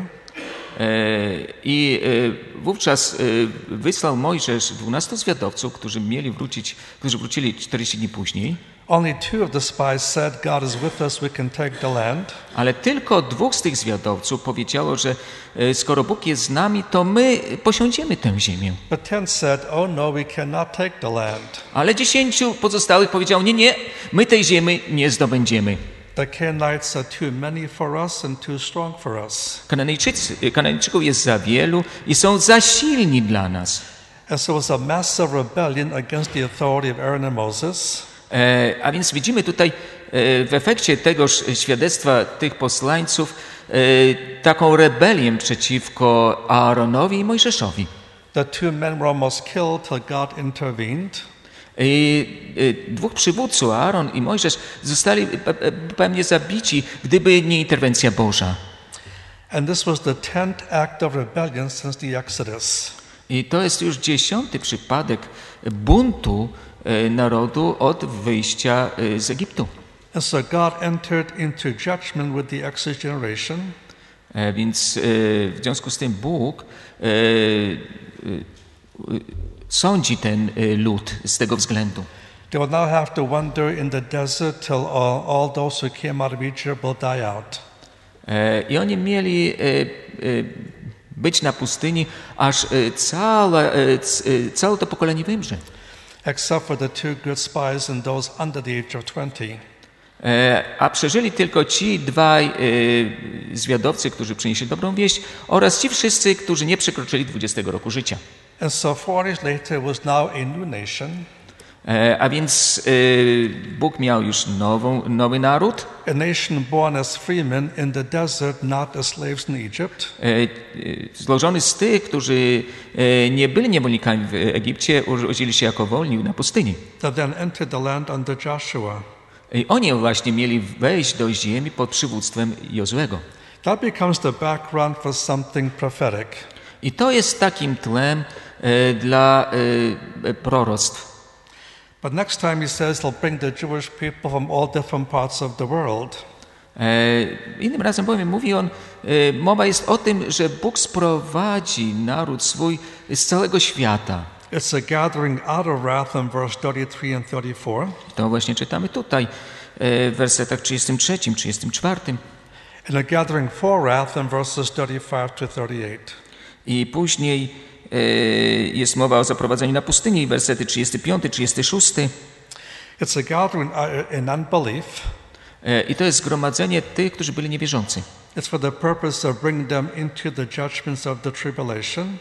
I wówczas wysłał Mojżesz dwunastu zwiadowców, którzy mieli wrócić, którzy wrócili czterdzieści dni później. Only two of the spies said, God is with us, we can take the land. Ale tylko dwóch z tych zwiadowców powiedziało, że skoro Bóg jest z nami, to my posiądziemy tę ziemię. But ten said, oh no, we cannot take the land. Ale dziesięciu pozostałych powiedział, nie, nie, my tej ziemi nie zdobędziemy. The Canaanites are too many for us and too strong for us. Kananejczycy, Kananejczyków jest za wielu i są za silni dla nas. And so it was a massive rebellion against the authority of Aaron and Moses. E, a więc widzimy tutaj e, w efekcie tegoż świadectwa tych posłańców e, taką rebelię przeciwko Aaronowi i Mojżeszowi. The two men were almost killed till God intervened. I dwóch przywódców, Aaron i Mojżesz, zostali pewnie zabici, gdyby nie interwencja Boża. And this was the tenth act of rebellion since the Exodus. I to jest już dziesiąty przypadek buntu narodu od wyjścia z Egiptu. And so God entered into judgment with the Exodus generation. Więc w związku z tym Bóg sądzi ten lud z tego względu. They will now have to wander in the desert till all, all those who came out of Egypt will die out. I oni mieli być na pustyni, aż całe, całe to pokolenie wymrze. Except for the two good spies and those under the age of twenty. A przeżyli tylko ci dwaj zwiadowcy, którzy przynieśli dobrą wieść, oraz ci wszyscy, którzy nie przekroczyli dwudziestego roku życia. And so forty years later was now a new nation. A więc Bóg miał już nową, nowy naród. A nation born as freemen in the desert, not as slaves in Egypt. Złożony z tych, którzy nie byli niewolnikami w Egipcie, urodzili się jako wolni na pustyni. That then entered the land under Joshua. I oni właśnie mieli wejść do ziemi pod przywództwem Jozłego. That becomes the background for something prophetic. I to jest takim tłem e, dla e, proroctw. But next time he says he'll bring the Jewish people from all different parts of the world. E, innym razem bowiem mówi on, e, mowa jest o tym, że Bóg sprowadzi naród swój z całego świata. It's a gathering out of wrath in verse thirty-three and thirty-four. To właśnie czytamy tutaj w wersetach trzydziestym trzecim, trzydziestym czwartym. And a gathering for wrath in verses thirty-five to thirty-eight. I później e, jest mowa o zaprowadzeniu na pustyni, wersety trzydziesty piąty, trzydziesty szósty. It's a gathering in unbelief. E, I to jest zgromadzenie tych, którzy byli niewierzący. It's for the purpose of bringing them into the judgments of the tribulation.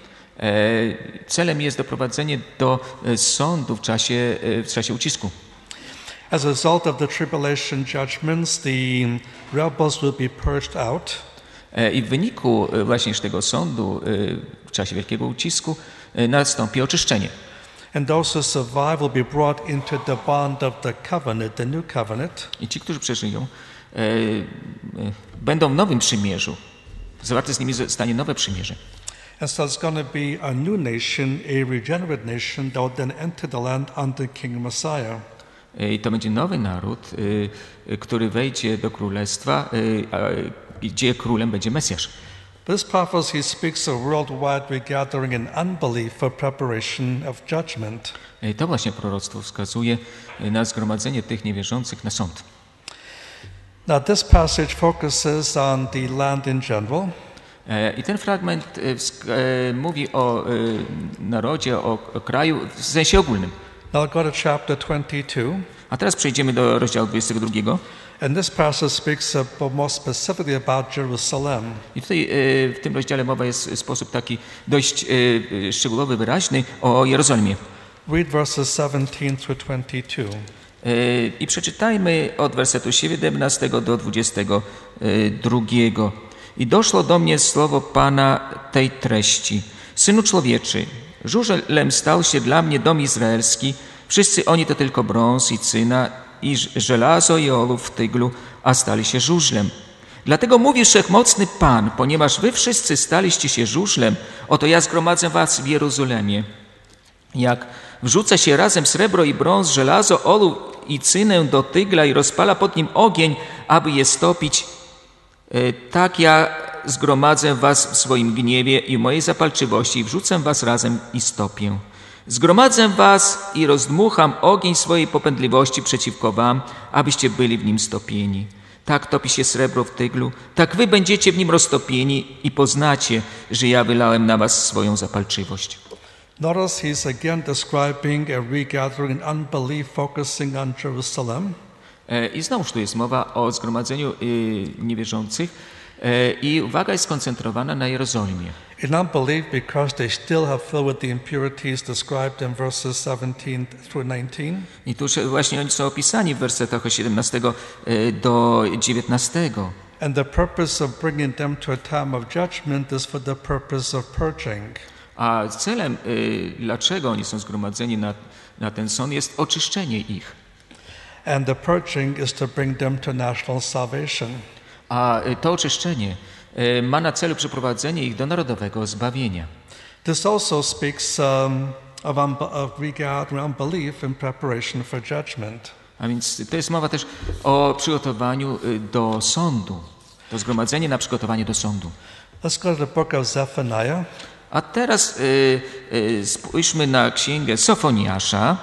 E, celem jest doprowadzenie do sądu w czasie, w czasie ucisku. As a result of the tribulation judgments, the rebels will be purged out. E, I w wyniku właśnie tego sądu e, w czasie wielkiego ucisku e, nastąpi oczyszczenie. And those who survive will be brought into the bond of the covenant, the new covenant. I ci, którzy przeżyją, e, e, będą w nowym przymierzu. Zawarte z nimi zostanie nowe przymierze. And so it's going to be a new nation, a regenerate nation that will then enter the land under King Messiah. I to będzie nowy naród, który wejdzie do królestwa, gdzie królem będzie Mesjasz. This prophecy speaks of worldwide regathering in unbelief for preparation of judgment. I to właśnie proroctwo wskazuje na zgromadzenie tych niewierzących na sąd. Now this passage focuses on the land in general. I ten fragment mówi o narodzie, o kraju w sensie ogólnym. Now go to chapter twenty-two. A teraz przejdziemy do rozdziału dwudziestego drugiego. And this passage speaks about, more specifically about Jerusalem. I tutaj w tym rozdziale mowa jest w sposób taki dość szczegółowy, wyraźny o Jerozolimie. Read verses seventeen through twenty-two. I przeczytajmy od wersetu siedemnastego do dwudziestego drugiego. I doszło do mnie słowo Pana tej treści. Synu człowieczy, żużlem stał się dla mnie dom izraelski. Wszyscy oni to tylko brąz i cyna i żelazo i ołów w tyglu, a stali się żużlem. Dlatego mówi wszechmocny Pan, ponieważ wy wszyscy staliście się żużlem, oto ja zgromadzę was w Jerozolimie. Jak wrzuca się razem srebro i brąz, żelazo, ołów i cynę do tygla i rozpala pod nim ogień, aby je stopić, tak ja zgromadzę was w swoim gniewie i mojej zapalczywości i wrzucę was razem i stopię. Zgromadzę was i rozdmucham ogień swojej popędliwości przeciwko wam, abyście byli w nim stopieni. Tak topi się srebro w tyglu, tak wy będziecie w nim roztopieni i poznacie, że ja wylałem na was swoją zapalczywość. Notice he's again describing a regathering in unbelief, focusing on Jerusalem. I znowuż tu jest mowa o zgromadzeniu niewierzących i uwaga jest skoncentrowana na Jerozolimie. In unbelief because they still have filled with the impurities described in verses seventeen through nineteen. I tu właśnie oni są opisani w wersetach od siedemnastego do dziewiętnastego. And the purpose of bringing them to a time of judgment is for the purpose of purging. A celem, dlaczego oni są zgromadzeni na, na ten sąd, jest oczyszczenie ich. And the purging is to bring them to national salvation. A to oczyszczenie ma na celu przyprowadzenie ich do narodowego zbawienia. This also speaks um, of, unbe- of regarding unbelief in preparation for judgment. A więc to jest mowa też o przygotowaniu y, do sądu. To zgromadzenie na przygotowanie do sądu. Let's go to the book of Zephaniah. A teraz y, y, spójrzmy na księgę Sofoniasza.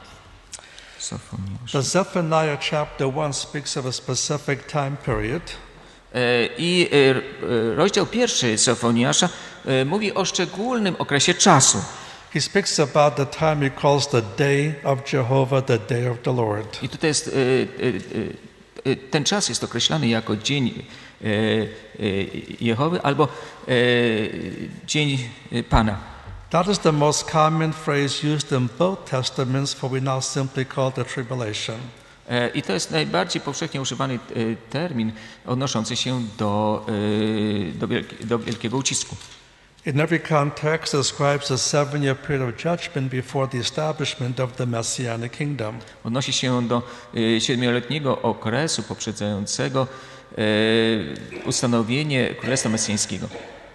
Sofoniasza. The Zephaniah chapter one speaks of a specific time period. Y, I y, y, rozdział pierwszy Sofoniasza y, mówi o szczególnym okresie czasu. He speaks about the time he calls the day of Jehovah, the day of the Lord. I tutaj jest, y, y, y, y, ten czas jest określany jako dzień y, y, Jehowy albo y, dzień y, Pana. That is the most common phrase used in both testaments, for we now simply call the tribulation. Y, I to jest najbardziej powszechnie używany y, termin odnoszący się do, y, do, wielki, do wielkiego ucisku. In every context, it describes a seven-year period of judgment before the establishment of the Messianic kingdom. Odnosi się do y, siedmioletniego okresu poprzedzającego y, ustanowienie Królestwa Mesjańskiego.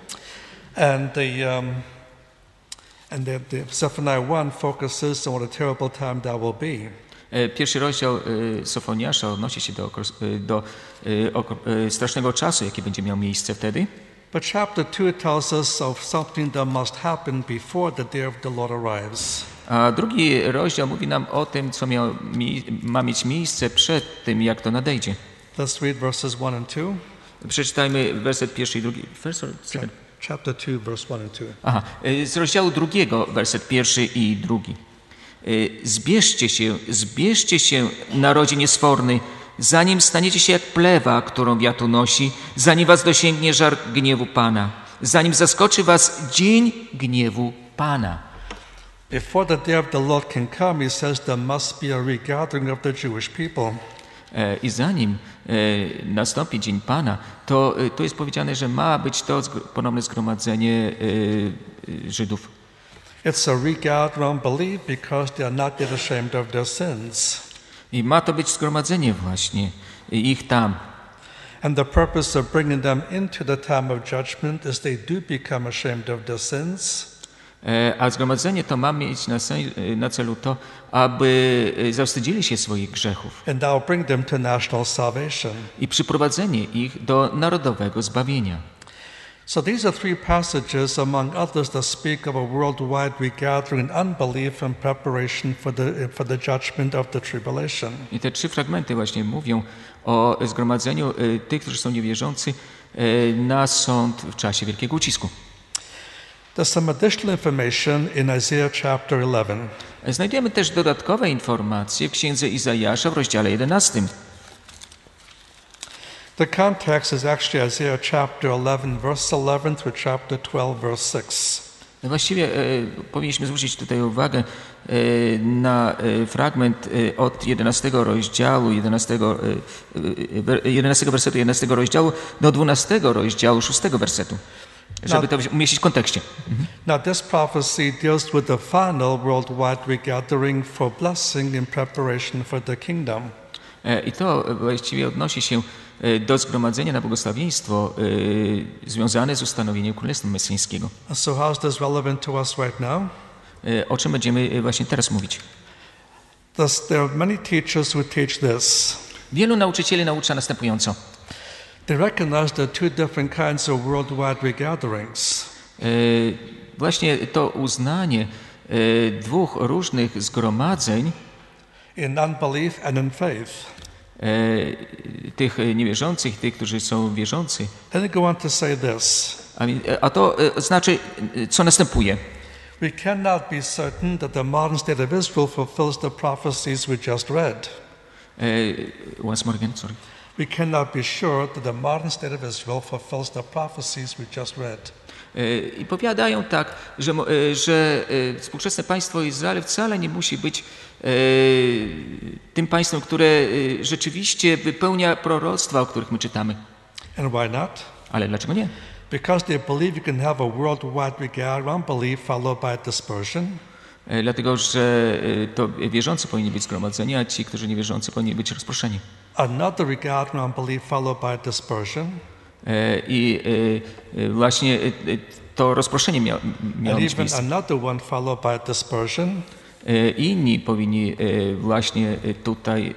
And the um, and the, the Zephaniah one focuses on what a terrible time that will be. Y, Pierwszy rozdział y, Sofoniasza odnosi się do, okres- y, do y, ok- y, strasznego czasu, jaki będzie miał miejsce wtedy. But chapter two tells us of something that must happen before the day of the Lord arrives. A drugi rozdział mówi nam o tym, co miał, mi, ma mieć miejsce przed tym, jak to nadejdzie. Let's read verses one and two. Przeczytajmy werset pierwszy i drugi. First or second? Chapter two, verse one and two. Aha, y, z rozdziału drugiego, werset pierwszy i drugi. Y, Zbierzcie się, zbierzcie się, narodzie niesforny, zanim staniecie się jak plewa, którą wiatr unosi, zanim was dosięgnie żar gniewu Pana, zanim zaskoczy was dzień gniewu Pana. Before the day of the Lord can come, he says there must be a regathering of the Jewish people. E, I zanim e, nastąpi dzień Pana, to e, tu jest powiedziane, że ma być to zgr- ponowne zgromadzenie e, e, Żydów. It's a regathering unbelief because they are not yet ashamed of their sins. I ma to być zgromadzenie właśnie ich tam. And the purpose of bringing them into the time of judgment is they do become ashamed of their sins. E, A zgromadzenie to ma mieć na, sen, na celu to, aby e, zawstydzili się swoich grzechów And that will bring them to national salvation. i przyprowadzenie ich do narodowego zbawienia. So these are three passages, among others, that speak of a worldwide regathering in unbelief in preparation for the, for the judgment of the tribulation. I te trzy fragmenty właśnie mówią o zgromadzeniu e, tych, którzy są niewierzący e, na sąd w czasie wielkiego ucisku. There's some additional information in Isaiah chapter eleven. Znajdujemy też dodatkowe informacje w księdze Izajasza w rozdziale jedenastym. The context is actually Isaiah chapter eleven, verse eleven through chapter twelve, verse six. Właściwie e, powinniśmy zwrócić tutaj uwagę e, na e, fragment e, od jedenastego rozdziału, jedenastego, e, e, jedenastego wersetu jedenastego rozdziału do dwunastego rozdziału szóstego wersetu, żeby to umieścić w kontekście. Now, this prophecy deals with the final worldwide regathering for blessing in preparation for the kingdom. E, I to właściwie odnosi się e, do zgromadzenia na błogosławieństwo e, związane z ustanowieniem Królestwa Mesjańskiego. So how is this relevant to us right now? E, O czym będziemy e, właśnie teraz mówić? Thus, there are many teachers who teach this. Wielu nauczycieli naucza następująco. They recognize there are two different kinds of worldwide regatherings. E, Właśnie to uznanie e, dwóch różnych zgromadzeń, In unbelief and in faith. e, tych niewierzących, tych, którzy są wierzący. Let me go on to say this. A, mi- a to e, znaczy, e, co następuje. We cannot be certain that the modern state of Israel fulfills the prophecies we just read. E, Once more again, sorry. We cannot be sure that the modern state of Israel fulfills the prophecies we just read. E, I powiadają tak, że, mo- e, że e, współczesne państwo Izrael wcale nie musi być e, tym państwem, które e, rzeczywiście wypełnia proroctwa, o których my czytamy. And why not? Ale dlaczego nie? Because they believe you can have a worldwide regathering unbelief followed by dispersion. E, Dlatego, że e, to wierzący powinni być zgromadzeni, a ci, którzy nie wierzący, powinni być rozproszeni. Another regathering unbelief followed by dispersion. I właśnie to rozproszenie miało, miało mieć miejsce. Another one followed by dispersion. Inni powinni właśnie tutaj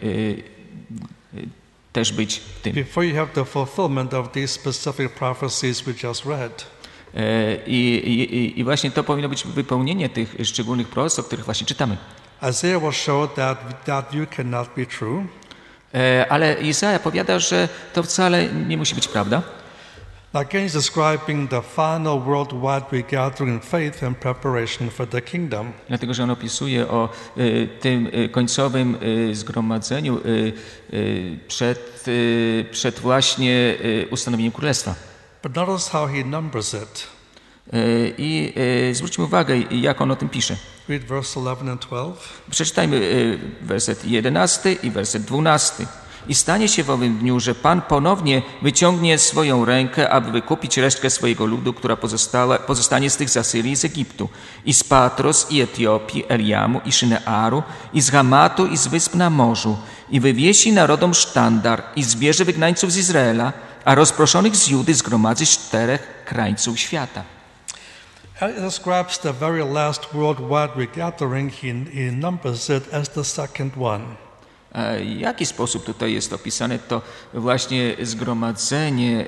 też być w tym. Before you have the fulfillment of these specific prophecies we just read. I, i, I właśnie to powinno być wypełnienie tych szczególnych proroctw, o których właśnie czytamy. Isaiah will show that that view cannot be true. Ale Izaja powiada, że to wcale nie musi być prawda. Again, he's describing the final worldwide regathering faith in preparation for the kingdom. Dlatego, że on opisuje o y, tym y, końcowym y, zgromadzeniu y, y, przed, y, przed właśnie y, ustanowieniem królestwa. But notice how he numbers it. Y, I y, zwróćmy uwagę, jak on o tym pisze. Read verse eleven and twelve. Przeczytajmy y, werset jedenasty i werset dwunasty. I stanie się w owym dniu, że Pan ponownie wyciągnie swoją rękę, aby wykupić resztkę swojego ludu, która pozostała, pozostanie z tych z Asyrii i z Egiptu, i z Patros, i Etiopii, Eliamu, i Szynearu, i z Hamatu, i z wysp na morzu, i wywiesi narodom sztandar, i zbierze wygnańców z Izraela, a rozproszonych z Judy zgromadzi czterech krańców świata. He describes the very last worldwide regathering. He, he numbers it as the second one. W jaki sposób tutaj jest opisane to właśnie zgromadzenie,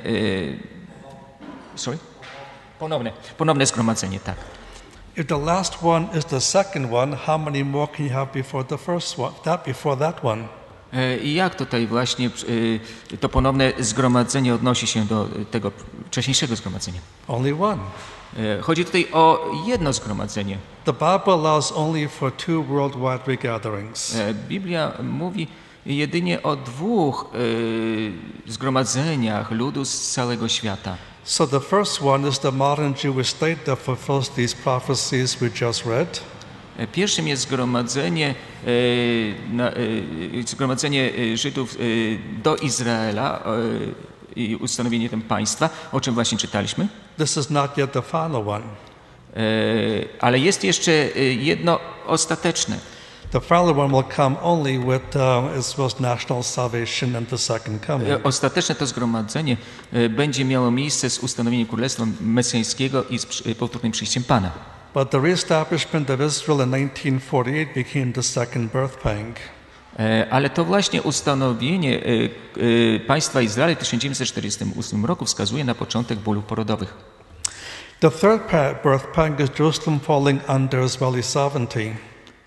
e, sorry? Ponowne, ponowne zgromadzenie, tak. If the last one is the second one, how many more can you have before the first one? That before that one. I jak tutaj właśnie e, to ponowne zgromadzenie odnosi się do tego wcześniejszego zgromadzenia? Only one. E, chodzi tutaj o jedno zgromadzenie. The Bible allows only for two worldwide regatherings. E, Biblia mówi jedynie o dwóch e, zgromadzeniach ludu z całego świata. So the first one is the modern Jewish state that fulfills these prophecies we just read. Pierwszym jest zgromadzenie, e, na, e, zgromadzenie Żydów e, do Izraela e, i ustanowienie tym państwa, o czym właśnie czytaliśmy. This is not yet the final one. E, ale jest jeszcze jedno ostateczne. The final one will come only with uh, Israel's national salvation and the second coming. Ostateczne to zgromadzenie będzie miało miejsce z ustanowieniem Królestwa Mesjańskiego i z powtórnym przyjściem Pana. But the reestablishment of Israel in nineteen forty-eight became the second birth pang. Ale to właśnie ustanowienie państwa Izrael w tysiąc dziewięćset czterdziestym ósmym roku wskazuje na początek bólów porodowych. The third birth pang is Jerusalem falling under Israeli sovereignty.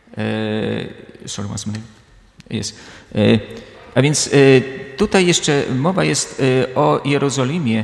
E, sorry, one minute. Yes. E, a więc e, tutaj jeszcze mowa jest e, o Jerozolimie e,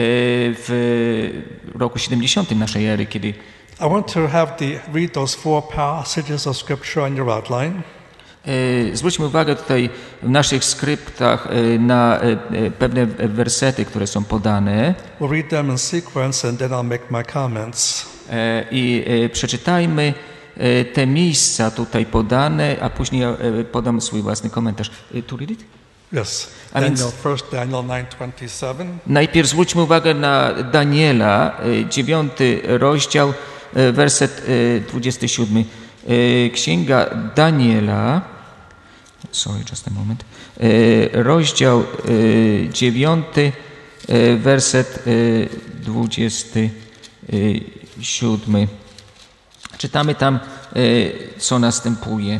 w roku siedemdziesiątym naszej ery, kiedy I want to have the read those four passages of scripture on your outline. E, zwróćmy uwagę tutaj w naszych skryptach e, na e, pewne wersety, które są podane. We'll read them in sequence and then I'll make my comments. E, I e, przeczytajmy te miejsca tutaj podane, a później ja podam swój własny komentarz. To read it? Yes. A Daniel, więc first Daniel nine twenty-seven. Najpierw zwróćmy uwagę na Daniela, dziewiąty rozdział, werset dwudziesty siódmy. Księga Daniela, sorry, just a moment, rozdział dziewiąty, werset dwudziesty siódmy. Czytamy tam, co następuje.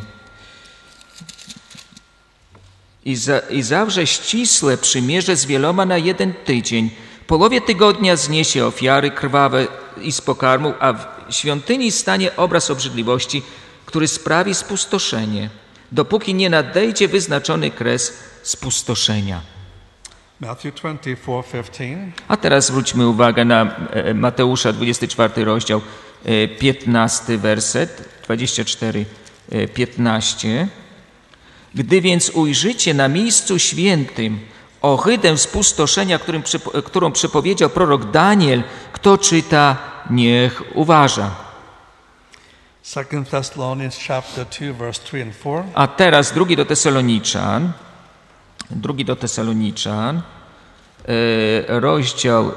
I, za, I zawrze ścisłe przymierze z wieloma na jeden tydzień. W połowie tygodnia zniesie ofiary krwawe i z pokarmu, a w świątyni stanie obraz obrzydliwości, który sprawi spustoszenie, dopóki nie nadejdzie wyznaczony kres spustoszenia. Matthew twenty-four fifteen. A teraz zwróćmy uwagę na Mateusza, dwudziesty czwarty rozdział, piętnasty werset, dwadzieścia cztery piętnaście. Gdy więc ujrzycie na miejscu świętym ohydę spustoszenia, którym, którą przepowiedział prorok Daniel, kto czyta, niech uważa. Second Thessalonians chapter two verse three and four. A teraz drugi do Tesaloniczan, drugi do Tesaloniczan, rozdział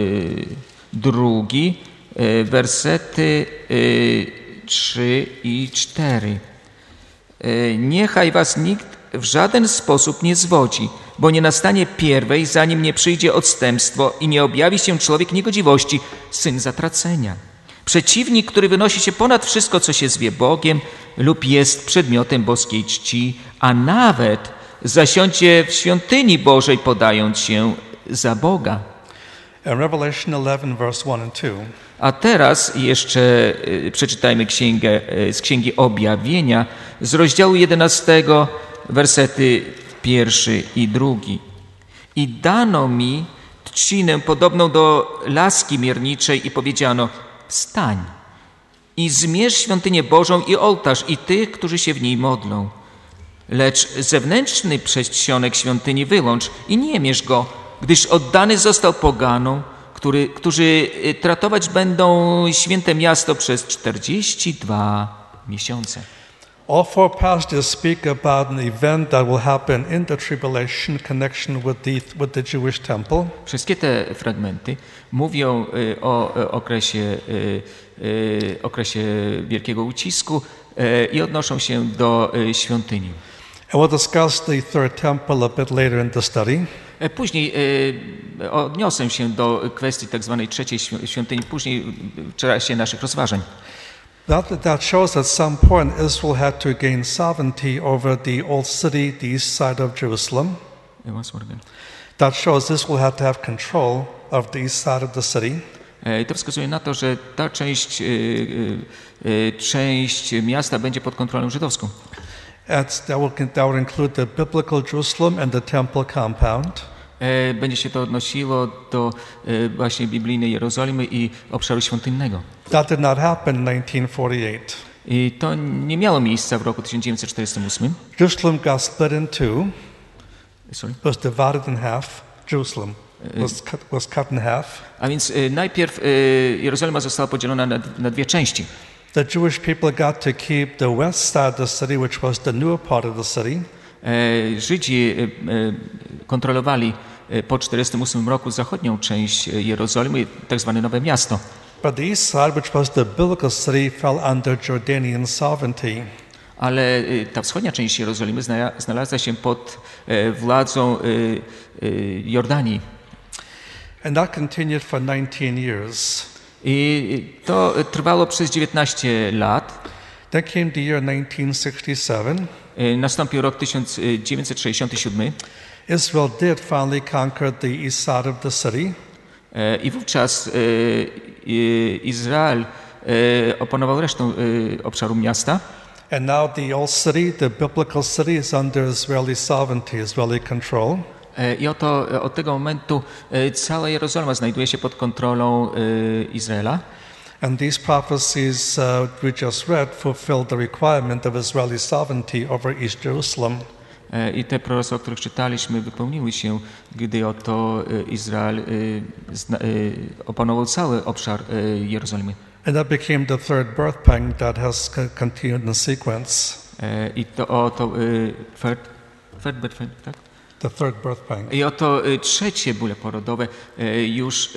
drugi, wersety trzy i cztery. Niechaj was nikt w żaden sposób nie zwodzi, bo nie nastanie pierwej, zanim nie przyjdzie odstępstwo i nie objawi się człowiek niegodziwości, syn zatracenia. Przeciwnik, który wynosi się ponad wszystko, co się zwie Bogiem lub jest przedmiotem boskiej czci, a nawet zasiądzie w świątyni Bożej, podając się za Boga. In Revelation eleven, verse one and two. A teraz jeszcze y, przeczytajmy księgę, y, z Księgi Objawienia z rozdziału jedenastego, wersety pierwszy i drugi. I dano mi trzcinę podobną do laski mierniczej i powiedziano: wstań i zmierz świątynię Bożą i ołtarz i tych, którzy się w niej modlą. Lecz zewnętrzny przedsionek świątyni wyłącz i nie mierz go, gdyż oddany został poganom, który, którzy tratować będą święte miasto przez czterdzieści dwa miesiące. All four passages speak about an event that will happen in the tribulation in connection with the, with the Jewish temple. Wszystkie te fragmenty mówią y, o y, okresie, y, y, okresie wielkiego ucisku y, i odnoszą się do y, świątyni. And we'll discuss the third temple a bit later in the study. Później y, odniosę się do kwestii tak zwanej trzeciej świątyni, później w czasie naszych rozważań. That, that shows at some point Israel had to gain sovereignty over the old city, the east side of Jerusalem. That shows Israel had to have control of the east side of the city. I to wskazuje na to, że ta część, y, y, y, część miasta będzie pod kontrolą żydowską. That will, that would include the biblical Jerusalem and the temple compound. Będzie się to odnosiło do właśnie biblijnej Jerozolimy i obszaru świątynnego. That did not happen in nineteen forty-eight. I to nie miało miejsca w roku tysiąc dziewięćset czterdziestym ósmym. Jerusalem got split in two. Sorry? Was divided in half. Jerusalem was cut, was cut in half. A więc najpierw Jerozolima została podzielona na, na dwie części. The Jewish people got to keep the west side of the city, which was the newer part of the city. Żydzi kontrolowali po czterdziestym ósmym roku zachodnią część Jerozolimy, tak zwane Nowe Miasto. But the east side, which was the biblical city, fell under Jordanian sovereignty. Ale ta wschodnia część Jerozolimy znalazła się pod władzą Jordanii. And that continued for nineteen years. I to trwało przez dziewiętnaście lat. Then came the year nineteen sixty-seven. Nastąpił rok tysiąc dziewięćset sześćdziesiąty siódmy. Israel did finally conquer the east side of the city. I wówczas Izrael opanował resztę obszaru miasta. And now the old city, the biblical city, is under Israeli sovereignty, Israeli control. I oto od tego momentu cała Jerozolima znajduje się pod kontrolą Izraela. And these prophecies uh, we just read fulfill the requirement of Israeli sovereignty over East Jerusalem. I te proroctwa, o których czytaliśmy, wypełniły się, gdy oto Izrael opanował cały obszar Jerozolimy. And that became the third birth pang that has continued in sequence. I to oto third, third birth pang, tak? The third birth pang. I oto trzecie bóle porodowe już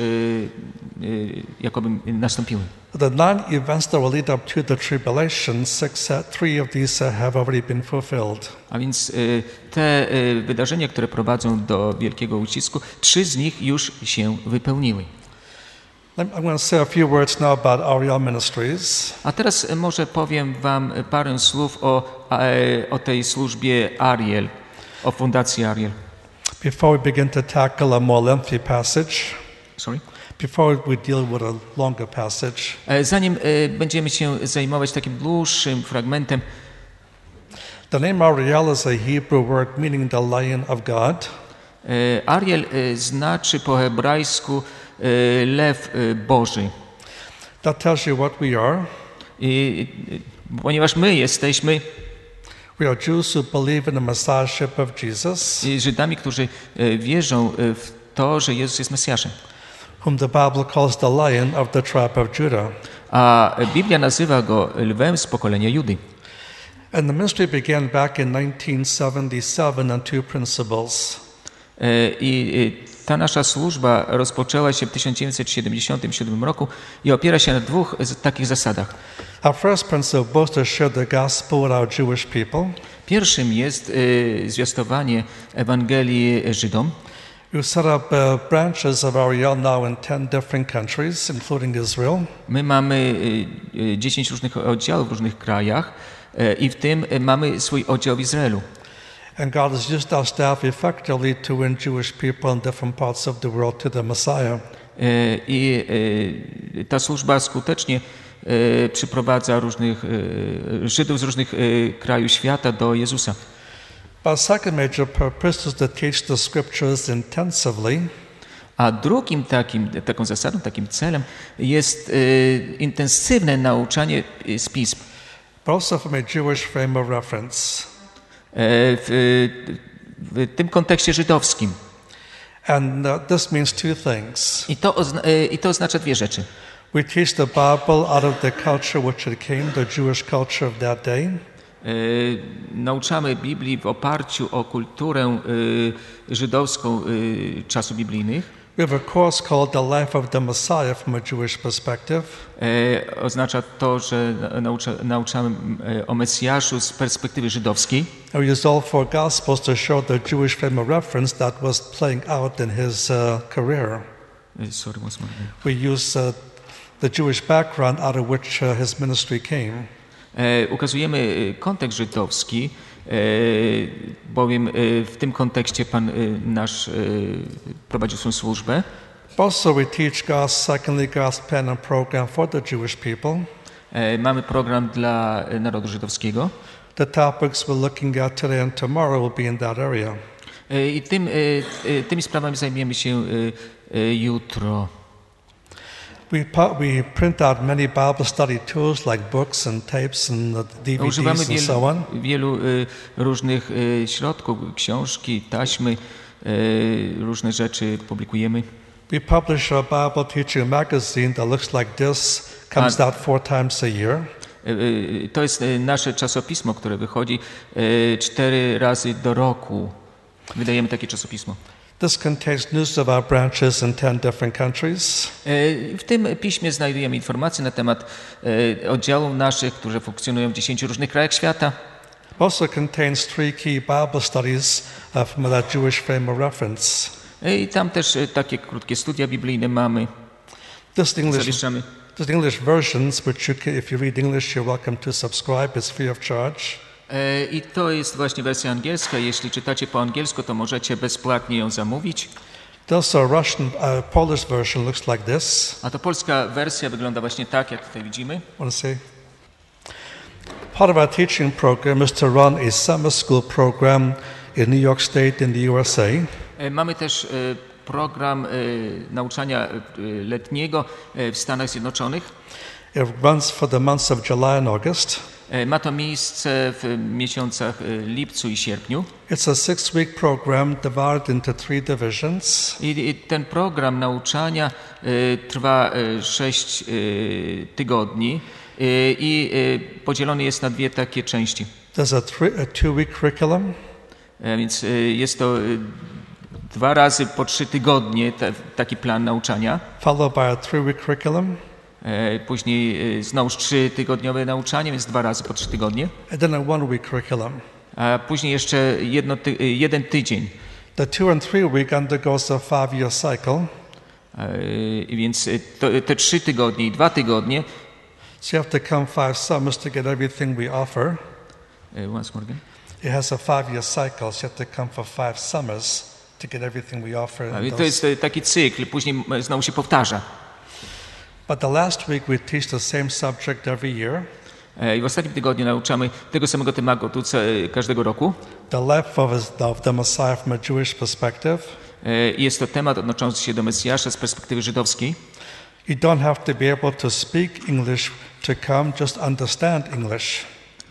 jakoby nastąpiły. The nine events that will lead up to the tribulation, six, three of these have already been fulfilled. A więc te wydarzenia, które prowadzą do wielkiego ucisku, trzy z nich już się wypełniły. I'm going to say a few words now about Ariel Ministries. A teraz może powiem wam parę słów o, o tej służbie Ariel, o fundacji Ariel. Before we begin to tackle a more lengthy passage, Sorry? before we deal with a longer passage, zanim będziemy się zajmować takim dłuższym fragmentem, the name Ariel is a Hebrew word meaning the lion of God. Ariel znaczy po hebrajsku lew Boży. That tells you what we are. I, ponieważ my jesteśmy We are Jews who believe in the Messiahship of Jesus, Żydami, którzy wierzą w to, że Jezus jest Mesjaszem. whom the Bible calls the lion of the tribe of Judah. A Biblia nazywa go lwem z pokolenia Judy. And the ministry began back in nineteen seventy-seven on two principles. I Ta nasza służba rozpoczęła się w tysiąc dziewięćset siedemdziesiątym siódmym roku i opiera się na dwóch takich zasadach. Our first principle was to share the gospel with our Jewish people. Pierwszym jest y, zwiastowanie Ewangelii Żydom. We set up uh, branches of our Yale now in ten different countries, including Israel. My mamy y, y, dziesięć różnych oddziałów w różnych krajach y, i w tym y, mamy swój oddział w Izraelu. And God has used our staff effectively to win Jewish people in different parts of the world to the Messiah. Y, I y, ta służba skutecznie y, przyprowadza różnych y, Żydów z różnych y, krajów świata do Jezusa. Our second major purpose is to teach the scriptures intensively. A drugim takim, taką zasadą, takim celem jest y, intensywne nauczanie z pism. But also from a Jewish frame of reference. W, w tym kontekście żydowskim. And uh, this means two things. I to, ozna- I to oznacza dwie rzeczy. We teach the Bible out of the culture which it came, the Jewish culture of that day. Y, nauczamy Biblii w oparciu o kulturę y, żydowską y, czasów biblijnych. We have a course called The Life of the Messiah from a Jewish perspective. Y, oznacza to, że naucza, nauczamy y, o Mesjaszu z perspektywy żydowskiej. And we use all four Gospels to show the Jewish frame of reference that was playing out in his uh, career. Y, sorry, once more. We use uh, the Jewish background out of which uh, his ministry came. E, ukazujemy kontekst żydowski, e, bowiem e, w tym kontekście Pan e, nasz e, prowadził swoją służbę. Also, we teach God's secondly God's plan and program for the Jewish people. E, mamy program dla narodu żydowskiego. The topics we're looking at today and tomorrow will be in that area. E, I tym, e, tymi sprawami zajmiemy się e, e, jutro. We, we print out many Bible study tools like books and tapes and D V Używamy Ds and wielu, so on. wielu e, różnych e, środków, książki, taśmy, e, różne rzeczy publikujemy. We publish a Bible teaching magazine that looks like this, comes A- out four times a year. E, To jest e, nasze czasopismo, które wychodzi e, cztery razy do roku. Wydajemy takie czasopismo. This contains news of our branches in ten different countries. E, W tym piśmie znajdujemy informacje na temat e, oddziałów naszych, które funkcjonują w dziesięciu różnych krajach świata. Also contains three key Bible studies uh, from that Jewish frame of reference. E, I tam też e, takie krótkie studia biblijne mamy. This English, Zawieszamy. this English versions, which you can, if you read English, you're welcome to subscribe. It's free of charge. E, I to jest właśnie wersja angielska. Jeśli czytacie po angielsku, to możecie bezpłatnie ją zamówić. There's a Russian, uh, Polish version looks like this. A to polska wersja wygląda właśnie tak, jak tutaj widzimy. Want to see? Part of our teaching program is to run a summer school program in New York State in the U S A. E, Mamy też e, program e, nauczania e, letniego e, w Stanach Zjednoczonych. It runs for the months of July and August. E, Ma to miejsce w miesiącach e, lipcu i sierpniu. It's a six-week program divided into three divisions. I, i ten program nauczania e, trwa e, sześć e, tygodni e, i e, podzielony jest na dwie takie części. There's a, three, a two-week curriculum. E, więc e, jest to e, dwa razy po trzy tygodnie te, taki plan nauczania. Followed by a three-week curriculum. E, Później e, znowuż trzytygodniowe nauczanie, więc dwa razy po trzy tygodnie. And then a one-week curriculum. A później jeszcze jedno ty, e, jeden tydzień. The two and three-week undergoes a five-year cycle. E, I więc e, to, te trzy tygodnie i dwa tygodnie. So you have to come five summers to get everything we offer. e, Once more again. It has a five-year cycle, so you have to come for five summers to get everything we offer. A, in i to those- jest e, taki cykl, później e, znowu się powtarza. But the last week we teach the same subject every year. E, I w ostatnim tygodniu nauczamy tego samego tematu co, e, każdego roku. The life of, his, of the Messiah from a Jewish perspective. E, i Jest to temat odnoszący się do Mesjasza z perspektywy żydowskiej. You don't have to be able to speak English to come, just understand English.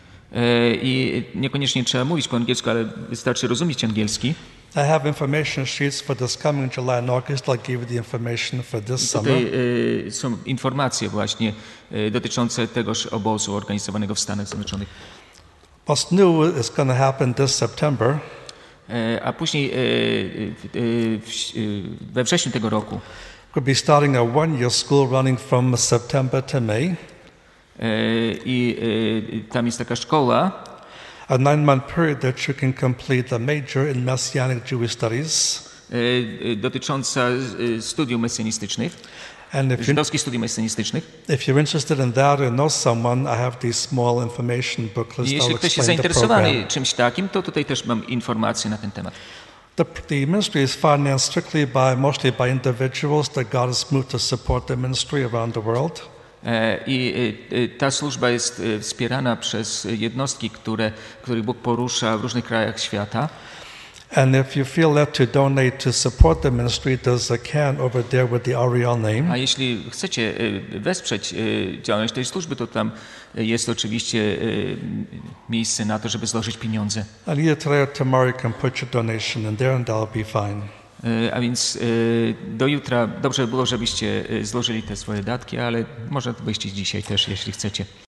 E, I niekoniecznie trzeba mówić po angielsku, ale wystarczy rozumieć angielski. I have information sheets for this coming July and August. I'll give you the information for this summer. Tutaj e, są informacje właśnie e, dotyczące tegoż obozu organizowanego w Stanach Zjednoczonych. What's new is going to happen this September. A później we wrześniu tego roku we'll be starting a one-year school running from September to May. I tam jest taka szkoła, A nine-month period that you can complete the major in Messianic Jewish Studies. dotycząca studiów mesjanistycznych, And if, żydowskich studiów mesjanistycznych. if you're interested in that or know someone, I have these small information booklets that Jeśli will ktoś jest explain the zainteresowany program. czymś takim, to tutaj też mam informacje na ten temat. The, the ministry is financed strictly by, mostly by individuals that God has moved to support the ministry around the world. I ta służba jest wspierana przez jednostki, które, których Bóg porusza w różnych krajach świata. And if you feel led to donate to support the ministry, there's a can over there with the Ariel name. A jeśli chcecie wesprzeć działalność tej służby, to tam jest oczywiście miejsce na to, żeby złożyć pieniądze. And either today or tomorrow you can put your donation in there and that'll be fine. A więc do jutra dobrze by było, żebyście złożyli te swoje datki, ale można to wyjść dzisiaj też, jeśli chcecie.